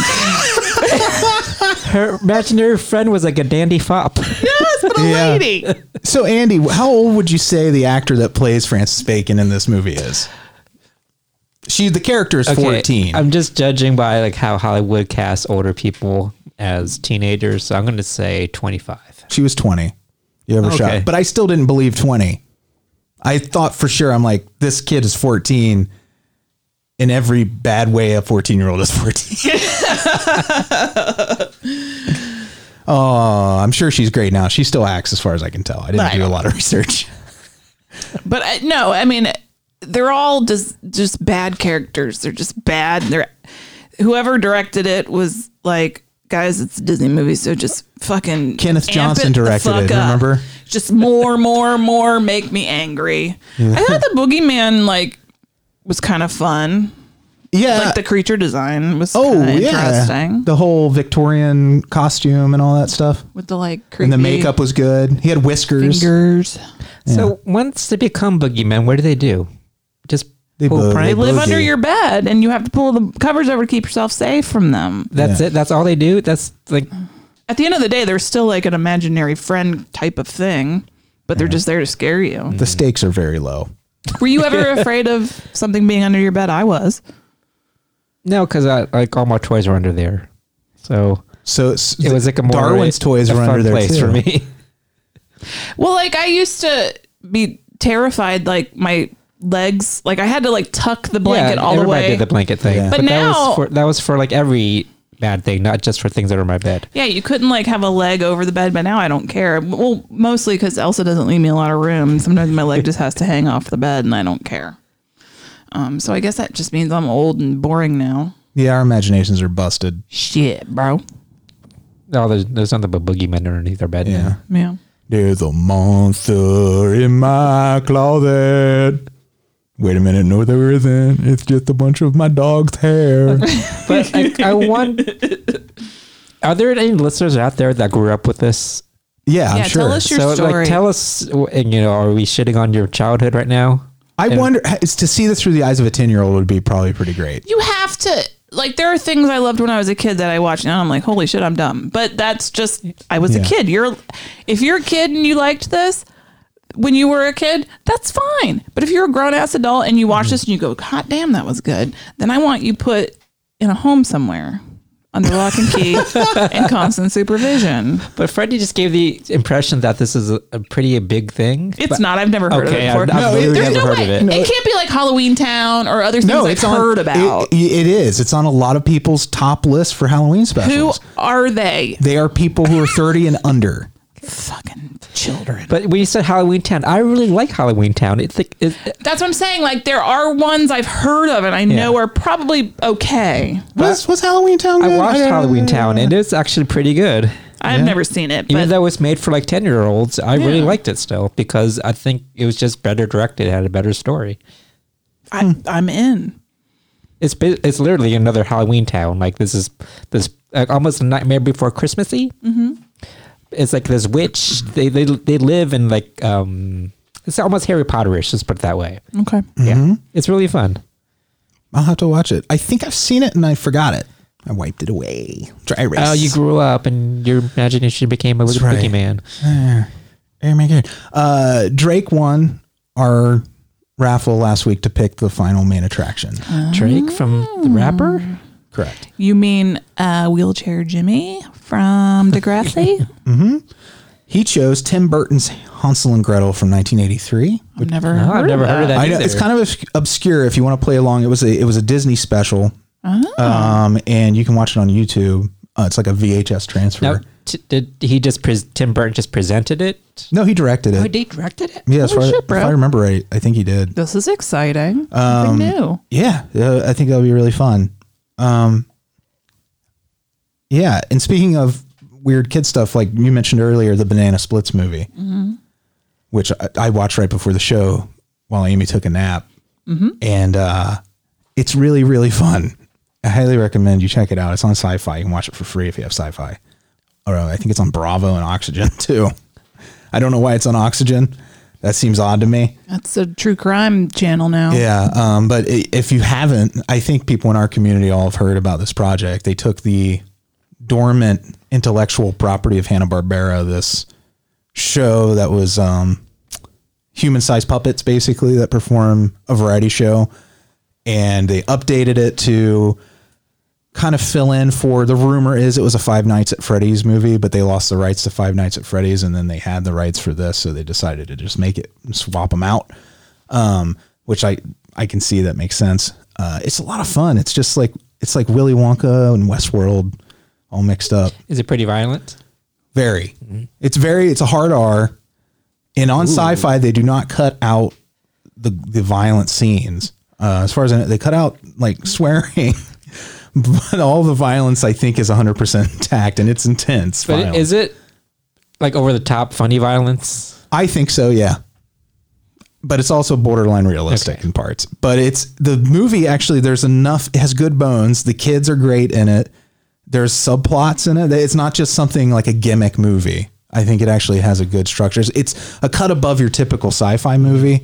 Her imaginary friend was like a dandy fop. Yes, but a lady. So, Andy, how old would you say the actor that plays Francis Bacon in this movie is? The character is 14. I'm just judging by like how Hollywood casts older people as teenagers. So I'm going to say 25. She was 20. You ever shot? But I still didn't believe 20. I thought for sure, I'm like, this kid is 14 in every bad way a 14-year-old is 14. Oh, I'm sure she's great now. She still acts as far as I can tell. I didn't do a lot of research. But no, I mean, they're all just bad characters. They're just bad. Whoever directed it was like, guys, it's a Disney movie, so just fucking Kenneth Johnson directed it. Remember? Just more, make me angry. Yeah. I thought the Boogeyman was kind of fun. Yeah, like the creature design was interesting. The whole Victorian costume and all that stuff with the creepy, and the makeup was good. He had whiskers. Fingers. Yeah. So once they become boogeymen, what do? Just they live under your bed, and you have to pull the covers over to keep yourself safe from them. That's it. That's all they do. That's like at the end of the day, they're still like an imaginary friend type of thing, but they're just there to scare you. The stakes are very low. Were you ever afraid of something being under your bed? I was. No, because all my toys were under there. So it was like a more Darwin's toys were under there place too. for me. Well, I used to be terrified, my legs, I had to tuck the blanket all the way. Everybody did the blanket thing. Yeah. But now that was for every bad thing, not just for things that are in my bed. Yeah, you couldn't have a leg over the bed, but now I don't care. Well, mostly because Elsa doesn't leave me a lot of room. Sometimes my leg just has to hang off the bed, and I don't care. So I guess that just means I'm old and boring now. Yeah, our imaginations are busted. Shit, bro. No, there's nothing but boogeymen underneath our bed now. Yeah. There's a monster in my closet. Wait a minute, no, there isn't. It's just a bunch of my dog's hair. But I want. Are there any listeners out there that grew up with this? Yeah, I'm sure. Tell us your story. Tell us, are we shitting on your childhood right now? I wonder, to see this through the eyes of a 10-year-old would be probably pretty great. You have to, there are things I loved when I was a kid that I watch now. I'm like, holy shit, I'm dumb. But that's just, I was a kid. If you're a kid and you liked this when you were a kid, that's fine. But if you're a grown-ass adult and you watch this and you go, God damn, that was good, then I want you put in a home somewhere. Under lock and key and constant supervision. But Freddie just gave the impression that this is a pretty big thing. It's not. I've never heard of it before. There's no way. It can't be like Halloween Town or other things I've heard about. It is. It's on a lot of people's top list for Halloween specials. Who are they? They are people who are 30 and under. Fucking children. But when you said Halloween Town, I really like Halloween Town. That's what I'm saying. There are ones I've heard of and I know are probably okay. Was Halloween Town good? I watched Halloween Town and it's actually pretty good. I've never seen it. Even though it's made for 10-year-olds, I really liked it still because I think it was just better directed. It had a better story. I'm in. It's literally another Halloween Town. This is almost a Nightmare Before Christmassy. Mm-hmm. It's this witch. They live in it's almost Harry Potterish. Let's put it that way. Okay. Yeah, it's really fun. I'll have to watch it. I think I've seen it and I forgot it. I wiped it away. Dry erase. Oh, you grew up and your imagination became a little boogeyman. Oh my God. Drake won our raffle last week to pick the final main attraction. Drake from the rapper? Correct. You mean Wheelchair Jimmy from Degrassi? Mm-hmm. He chose Tim Burton's Hansel and Gretel from 1983. I've never heard of that. I know, it's kind of obscure if you want to play along. It was a Disney special. Oh. And you can watch it on YouTube. It's like a VHS transfer. Now, did he Tim Burton just presented it? No, he directed it. Oh, he directed it? Yeah, if I remember right, I think he did. This is exciting. Something new. Yeah, I think that'll be really fun. Yeah, and speaking of weird kid stuff, like you mentioned earlier, the Banana Splits movie. Mm-hmm. which I watched right before the show while Amy took a nap. And it's really, really fun. I highly recommend you check it out. It's on Sci-Fi. You can watch it for free if you have Sci-Fi. Or I think it's on Bravo and Oxygen too. I don't know why it's on Oxygen. That seems odd to me. That's a true crime channel now. Yeah. But if you haven't, I think people in our community all have heard about this project. They took the dormant intellectual property of Hanna-Barbera, this show that was human-sized puppets, basically, that perform a variety show. And they updated it to kind of fill in for, the rumor is it was a Five Nights at Freddy's movie, but they lost the rights to Five Nights at Freddy's, and then they had the rights for this, so they decided to just make it, swap them out, which I can see that makes sense. It's a lot of fun. It's just like, it's like Willy Wonka and Westworld all mixed up. Is it pretty violent? Very. It's a hard R. And on Sci-Fi, they do not cut out the violent scenes. As far as I know, they cut out like swearing, but all the violence I think is 100% intact, and it's intense. But violence. is it like over the top funny violence? I think so, yeah. But it's also borderline realistic in parts. But it's the movie, actually, there's enough, it has good bones. The kids are great in it. There's subplots in it. It's not just something like a gimmick movie. I think it actually has a good structure. It's a cut above your typical Sci-Fi movie.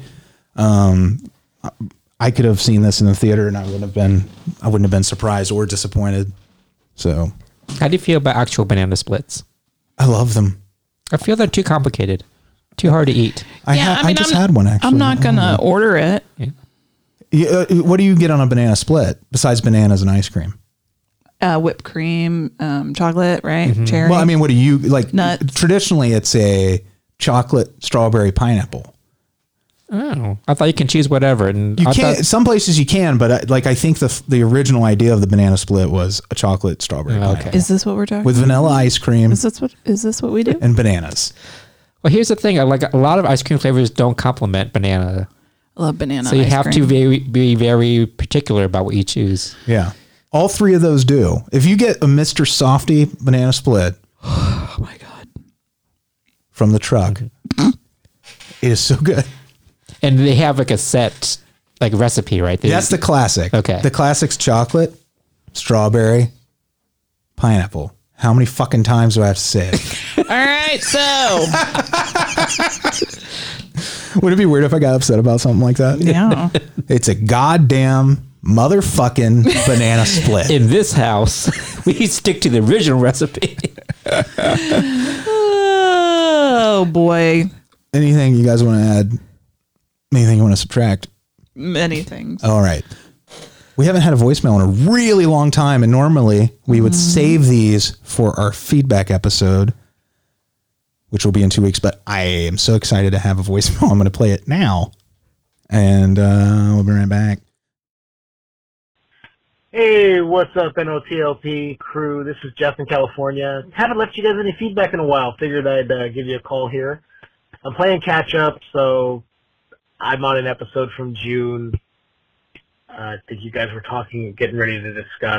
I could have seen this in the theater and I wouldn't have been surprised or disappointed. So, how do you feel about actual banana splits? I love them. I feel they're too complicated, too hard to eat. I just had one actually. I'm not gonna order it. What do you get on a banana split besides bananas and ice cream? Whipped cream, chocolate, right? Mm-hmm. Cherry. Well, I mean, what do you like? Nuts. Traditionally, it's a chocolate, strawberry, pineapple. Oh, I thought you can choose whatever. And you can't. Some places you can, but I think the original idea of the banana split was a chocolate, strawberry. Pineapple. Is this what we're talking with vanilla ice cream? Is this what we do? And bananas. Well, here's the thing. Like a lot of ice cream flavors don't complement banana. I love banana. So you ice have cream. to be very particular about what you choose. Yeah. All three of those do. If you get a Mr. Softy banana split, oh my God, from the truck, it is so good. And they have like a set recipe, right? That's the classic. Okay. The classic's chocolate, strawberry, pineapple. How many fucking times do I have to say it? All right, so would it be weird if I got upset about something like that? Yeah. It's a goddamn motherfucking banana split. In this house, we stick to the original recipe. Oh boy. Anything you guys want to add? Anything you want to subtract? Many things. All right. We haven't had a voicemail in a really long time, and normally we would save these for our feedback episode, which will be in 2 weeks, but I am so excited to have a voicemail. I'm going to play it now, and we'll be right back. Hey, what's up, NOTLP crew? This is Jeff in California. Haven't left you guys any feedback in a while. Figured I'd give you a call here. I'm playing catch-up, so I'm on an episode from June. I think you guys were getting ready to discuss.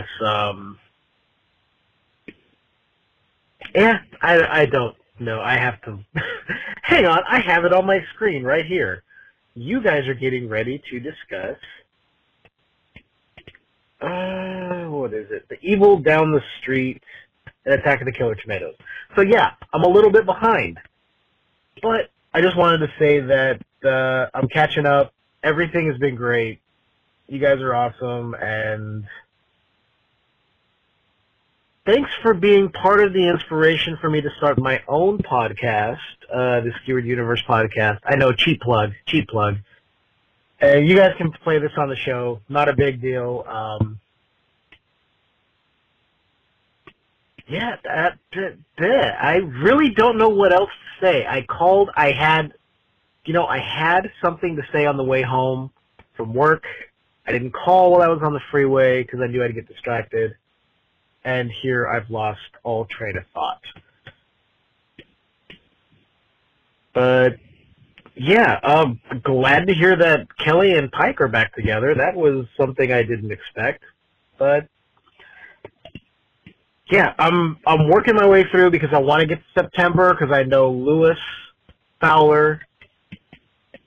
I don't know. I have to. Hang on, I have it on my screen right here. You guys are getting ready to discuss. What is it? The Evil Down the Street and Attack of the Killer Tomatoes. So yeah, I'm a little bit behind. But I just wanted to say that I'm catching up. Everything has been great. You guys are awesome, and thanks for being part of the inspiration for me to start my own podcast, the Skewered Universe podcast. I know, cheap plug. And you guys can play this on the show. Not a big deal. I really don't know what else to say. I called. I had something to say on the way home from work. I didn't call while I was on the freeway because I knew I'd get distracted. And here I've lost all train of thought. But yeah, I'm glad to hear that Kelly and Pike are back together. That was something I didn't expect. But yeah, I'm working my way through because I want to get to September because I know Lewis, Fowler,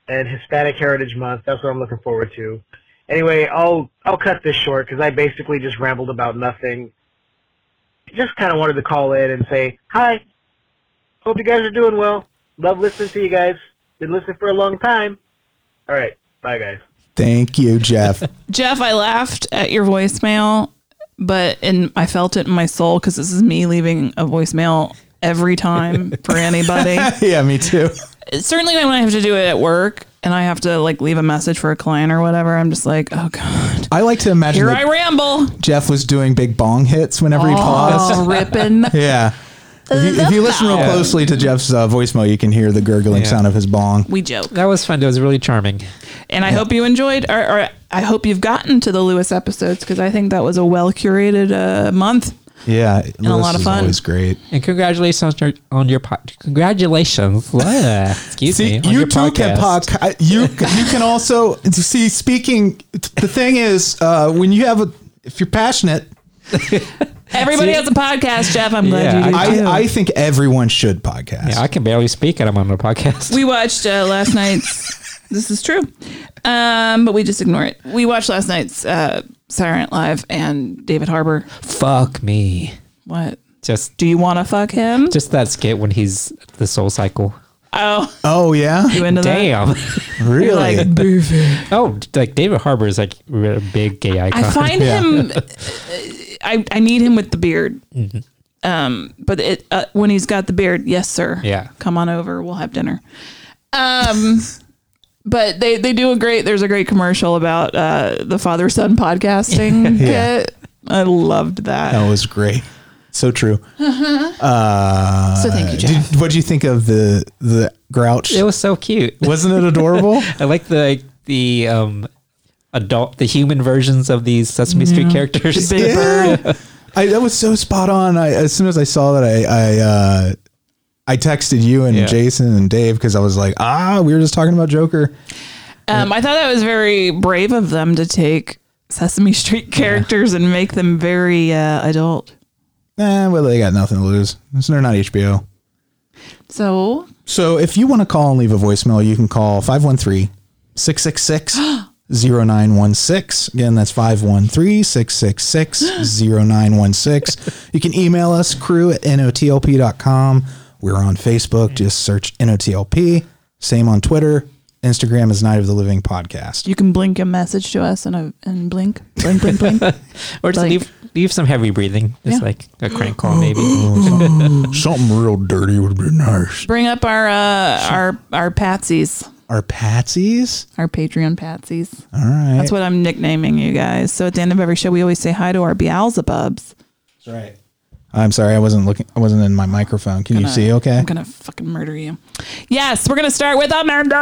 and Hispanic Heritage Month. That's what I'm looking forward to. Anyway, I'll cut this short because I basically just rambled about nothing. Just kind of wanted to call in and say, hi, hope you guys are doing well. Love listening to you guys. Been listening for a long time. All right, bye, guys. Thank you, Jeff. Jeff, I laughed at your voicemail, but I felt it in my soul because this is me leaving a voicemail every time for anybody. Yeah, me too. Certainly when I have to do it at work and I have to like leave a message for a client or whatever, I'm just like, oh God. I like to imagine Here I ramble. Jeff was doing big bong hits whenever he paused. Ripping. Yeah. If you listen real closely to Jeff's voicemail, you can hear the gurgling sound of his bong. We joke. That was fun. It was really charming. And I hope you enjoyed, or I hope you've gotten to the Lewis episodes because I think that was a well-curated month. Yeah. And a lot of fun. Always great. And congratulations on your congratulations. Excuse me. You too can podcast. You can also see. Speaking, the thing is, when you have if you're passionate. Everybody has a podcast, Jeff. I'm glad you do too. I think everyone should podcast. Yeah, I can barely speak and I'm on a podcast. We watched last night's. This is true, but we just ignore it. We watched last night's Saturday Night Live and David Harbour. Fuck me. What? Just do you want to fuck him? Just that skit when he's the Soul Cycle. Oh yeah. You into Damn. that? Really? Like, beefy. Oh, like David Harbour is like a big gay icon. I find him. I need him with the beard. Mm-hmm. But when he's got the beard, yes, sir. Yeah. Come on over. We'll have dinner. But they do there's a great commercial about the father-son podcasting kit. I loved that. That was great. So true. So thank you, Jeff. What did you think of the Grouch? It was so cute. Wasn't it adorable? I like the human versions of these Sesame Street characters. That was so spot on. As soon as I saw that, I texted you and Jason and Dave because I was like, we were just talking about Joker. I thought that was very brave of them to take Sesame Street characters and make them very adult. Well, they got nothing to lose. They're not HBO. So if you want to call and leave a voicemail, you can call 513-666-0916. Again, that's 513-666-0916. You can email us, crew@notlp.com. We're on Facebook. Just search NOTLP. Same on Twitter. Instagram is Night of the Living Podcast. You can blink a message to us and blink. Or just leave some heavy breathing. Just like a crank call, maybe. Something real dirty would be nice. Bring up our patsies. Our patsies? Our Patreon patsies. All right. That's what I'm nicknaming you guys. So at the end of every show, we always say hi to our Beelzebubs. That's right. I'm sorry, I wasn't in my microphone. Can you see okay? I'm gonna fucking murder you. Yes, we're gonna start with Amanda.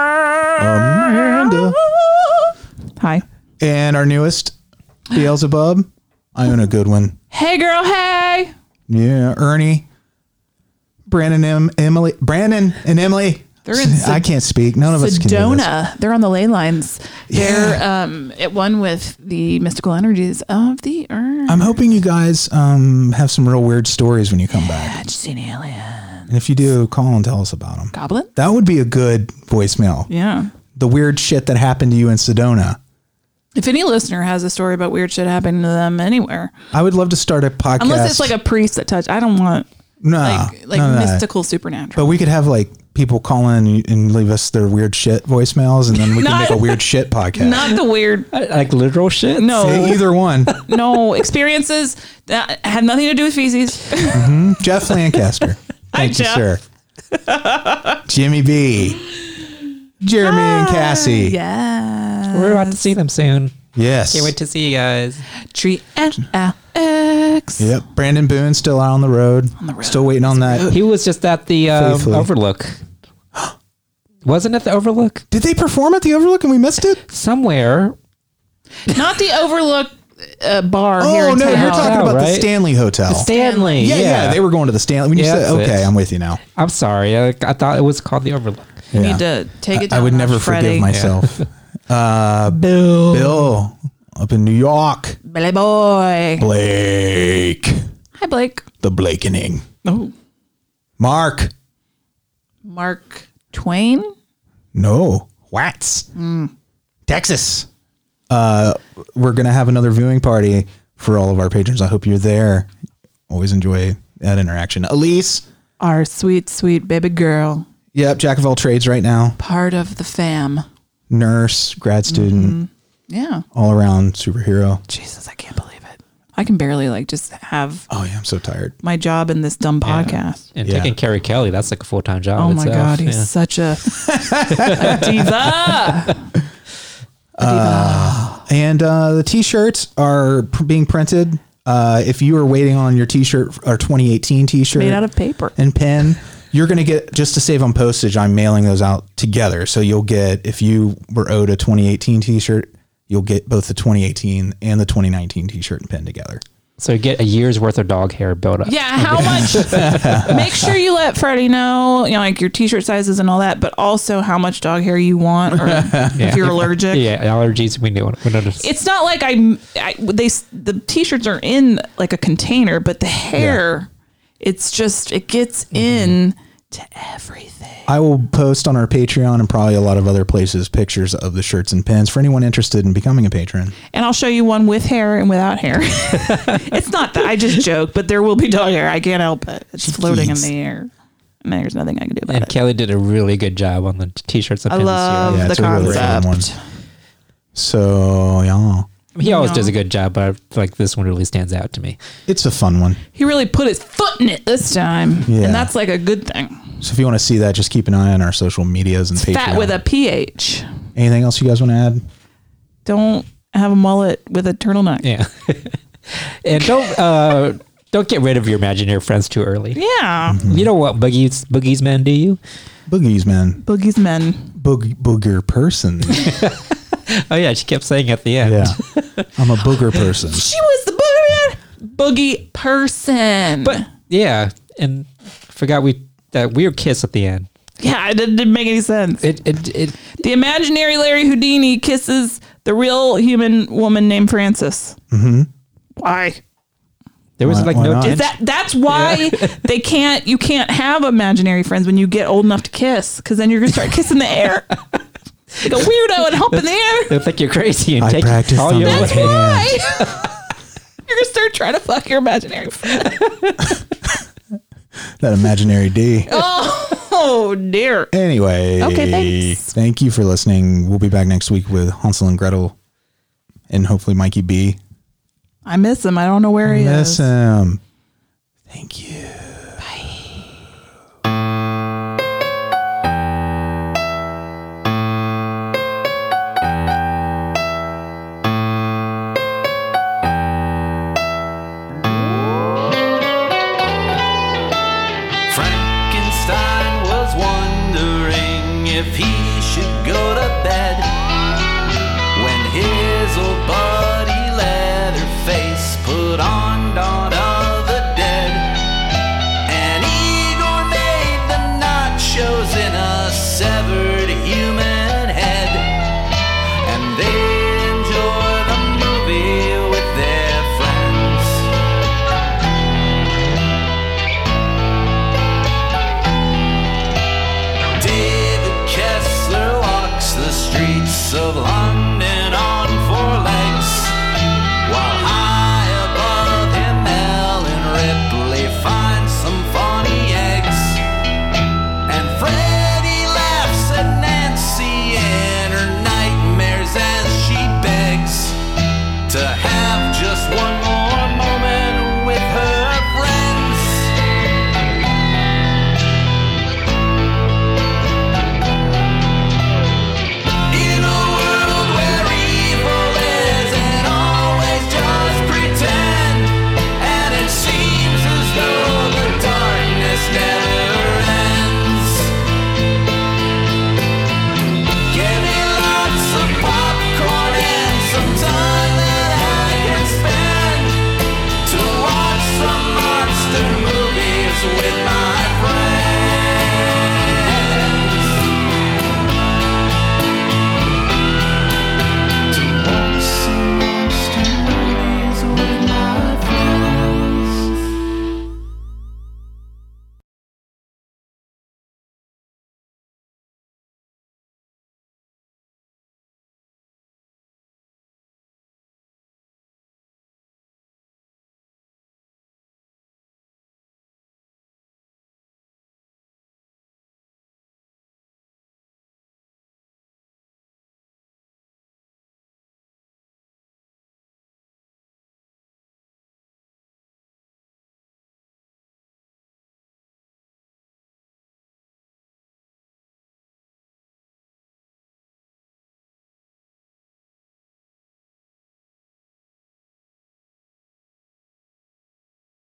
Hi. And our newest Beelzebub, I own a good one. Hey girl, hey. Yeah, Ernie, Brandon and Emily. They're in I can't speak. None of us can do this. Sedona. They're on the ley lines. They're at one with the mystical energies of the earth. I'm hoping you guys have some real weird stories when you come back. Just seen aliens. And if you do, call and tell us about them. Goblin? That would be a good voicemail. Yeah. The weird shit that happened to you in Sedona. If any listener has a story about weird shit happening to them anywhere. I would love to start a podcast. Unless it's like a priest that touched. I don't want like mystical supernatural. But we could have like people call in and leave us their weird shit voicemails, and then we can make a weird shit podcast. Not the weird, like literal shit. No, either one. No experiences that had nothing to do with feces. Mm-hmm. Jeff Lancaster. Thank you, sir. Jimmy B. Jeremy and Cassie. Yeah, we're about to see them soon. Yes, can't wait to see you guys. Tree and Alex. Yep, Brandon Boone still out on the road. Still waiting on that. He was just at the Overlook. Wasn't it the Overlook? Did they perform at the Overlook and we missed it? Somewhere. Not the Overlook bar here in town. You're talking about the Stanley Hotel. The Stanley. Yeah, they were going to the Stanley. When you said, okay, I'm with you now. I'm sorry. I thought it was called the Overlook. You need to take it down. I would never forgive myself. Bill up in New York. Billy boy. Blake. Hi, Blake. The Blakening. Oh. Mark Twain? No. Watts, Texas. We're going to have another viewing party for all of our patrons. I hope you're there. Always enjoy that interaction. Elise. Our sweet, sweet baby girl. Yep. Jack of all trades right now. Part of the fam. Nurse, grad student. Yeah. All around superhero. Jesus, I can't believe it. I can barely like just have. Oh yeah, I'm so tired. My job in this dumb podcast. And taking Carrie Kelly, that's like a full-time job. Oh my God, he's such a diva. And the t-shirts are being printed. If you are waiting on your t-shirt or 2018 t-shirt made out of paper and pen, you're going to get, just to save on postage, I'm mailing those out together. So you'll get, if you were owed a 2018 t-shirt, you'll get both the 2018 and the 2019 t-shirt and pen together. So you get a year's worth of dog hair built up. Yeah, how much? Make sure you let Freddie know, like your t-shirt sizes and all that, but also how much dog hair you want, or if you're allergic. Yeah, allergies. We know. It's not like the t-shirts are in like a container, but the hair, it's just it gets in to everything. I will post on our Patreon and probably a lot of other places pictures of the shirts and pins for anyone interested in becoming a patron. And I'll show you one with hair and without hair. It's not that, I just joke, but there will be dog hair. I can't help it. It's floating in the air. And there's nothing I can do about it. And Kelly did a really good job on the t-shirts and I pins love this year. the concept. Really so, yeah. He always does a good job, but I feel like this one really stands out to me. It's a fun one. He really put his foot in it this time. Yeah. And that's like a good thing. So if you want to see that, just keep an eye on our social medias and Patreon. Fat with a PH. Anything else you guys want to add? Don't have a mullet with a turtleneck. Yeah. And don't get rid of your imaginary friends too early. Yeah. You know what boogies men do you? Boogies men. Boogies men. Booger person. Oh yeah, she kept saying at the end. Yeah. I'm a booger person. She was the booger man. Boogie person. But yeah, and forgot that weird kiss at the end. Yeah, it didn't make any sense. The imaginary Larry Houdini kisses the real human woman named Frances. Mm-hmm. Why? There was no tension. That's why you can't have imaginary friends when you get old enough to kiss, because then you're gonna start kissing the air. Like a weirdo and hump in the air. They'll think you're crazy and take all your That's why. You're gonna start trying to fuck your imaginary friend. That imaginary D. Oh dear. Anyway. Okay, thanks. Thank you for listening. We'll be back next week with Hansel and Gretel and hopefully Mikey B. I miss him. I don't know where he is. Miss him. Thank you. Frankenstein was wondering if he should go to bed when his old buddy Leatherface put on Dawn of the Dead. And Igor made the nachos in a severed human head, and they enjoy the movie with their friends. David Kessler walks the streets of London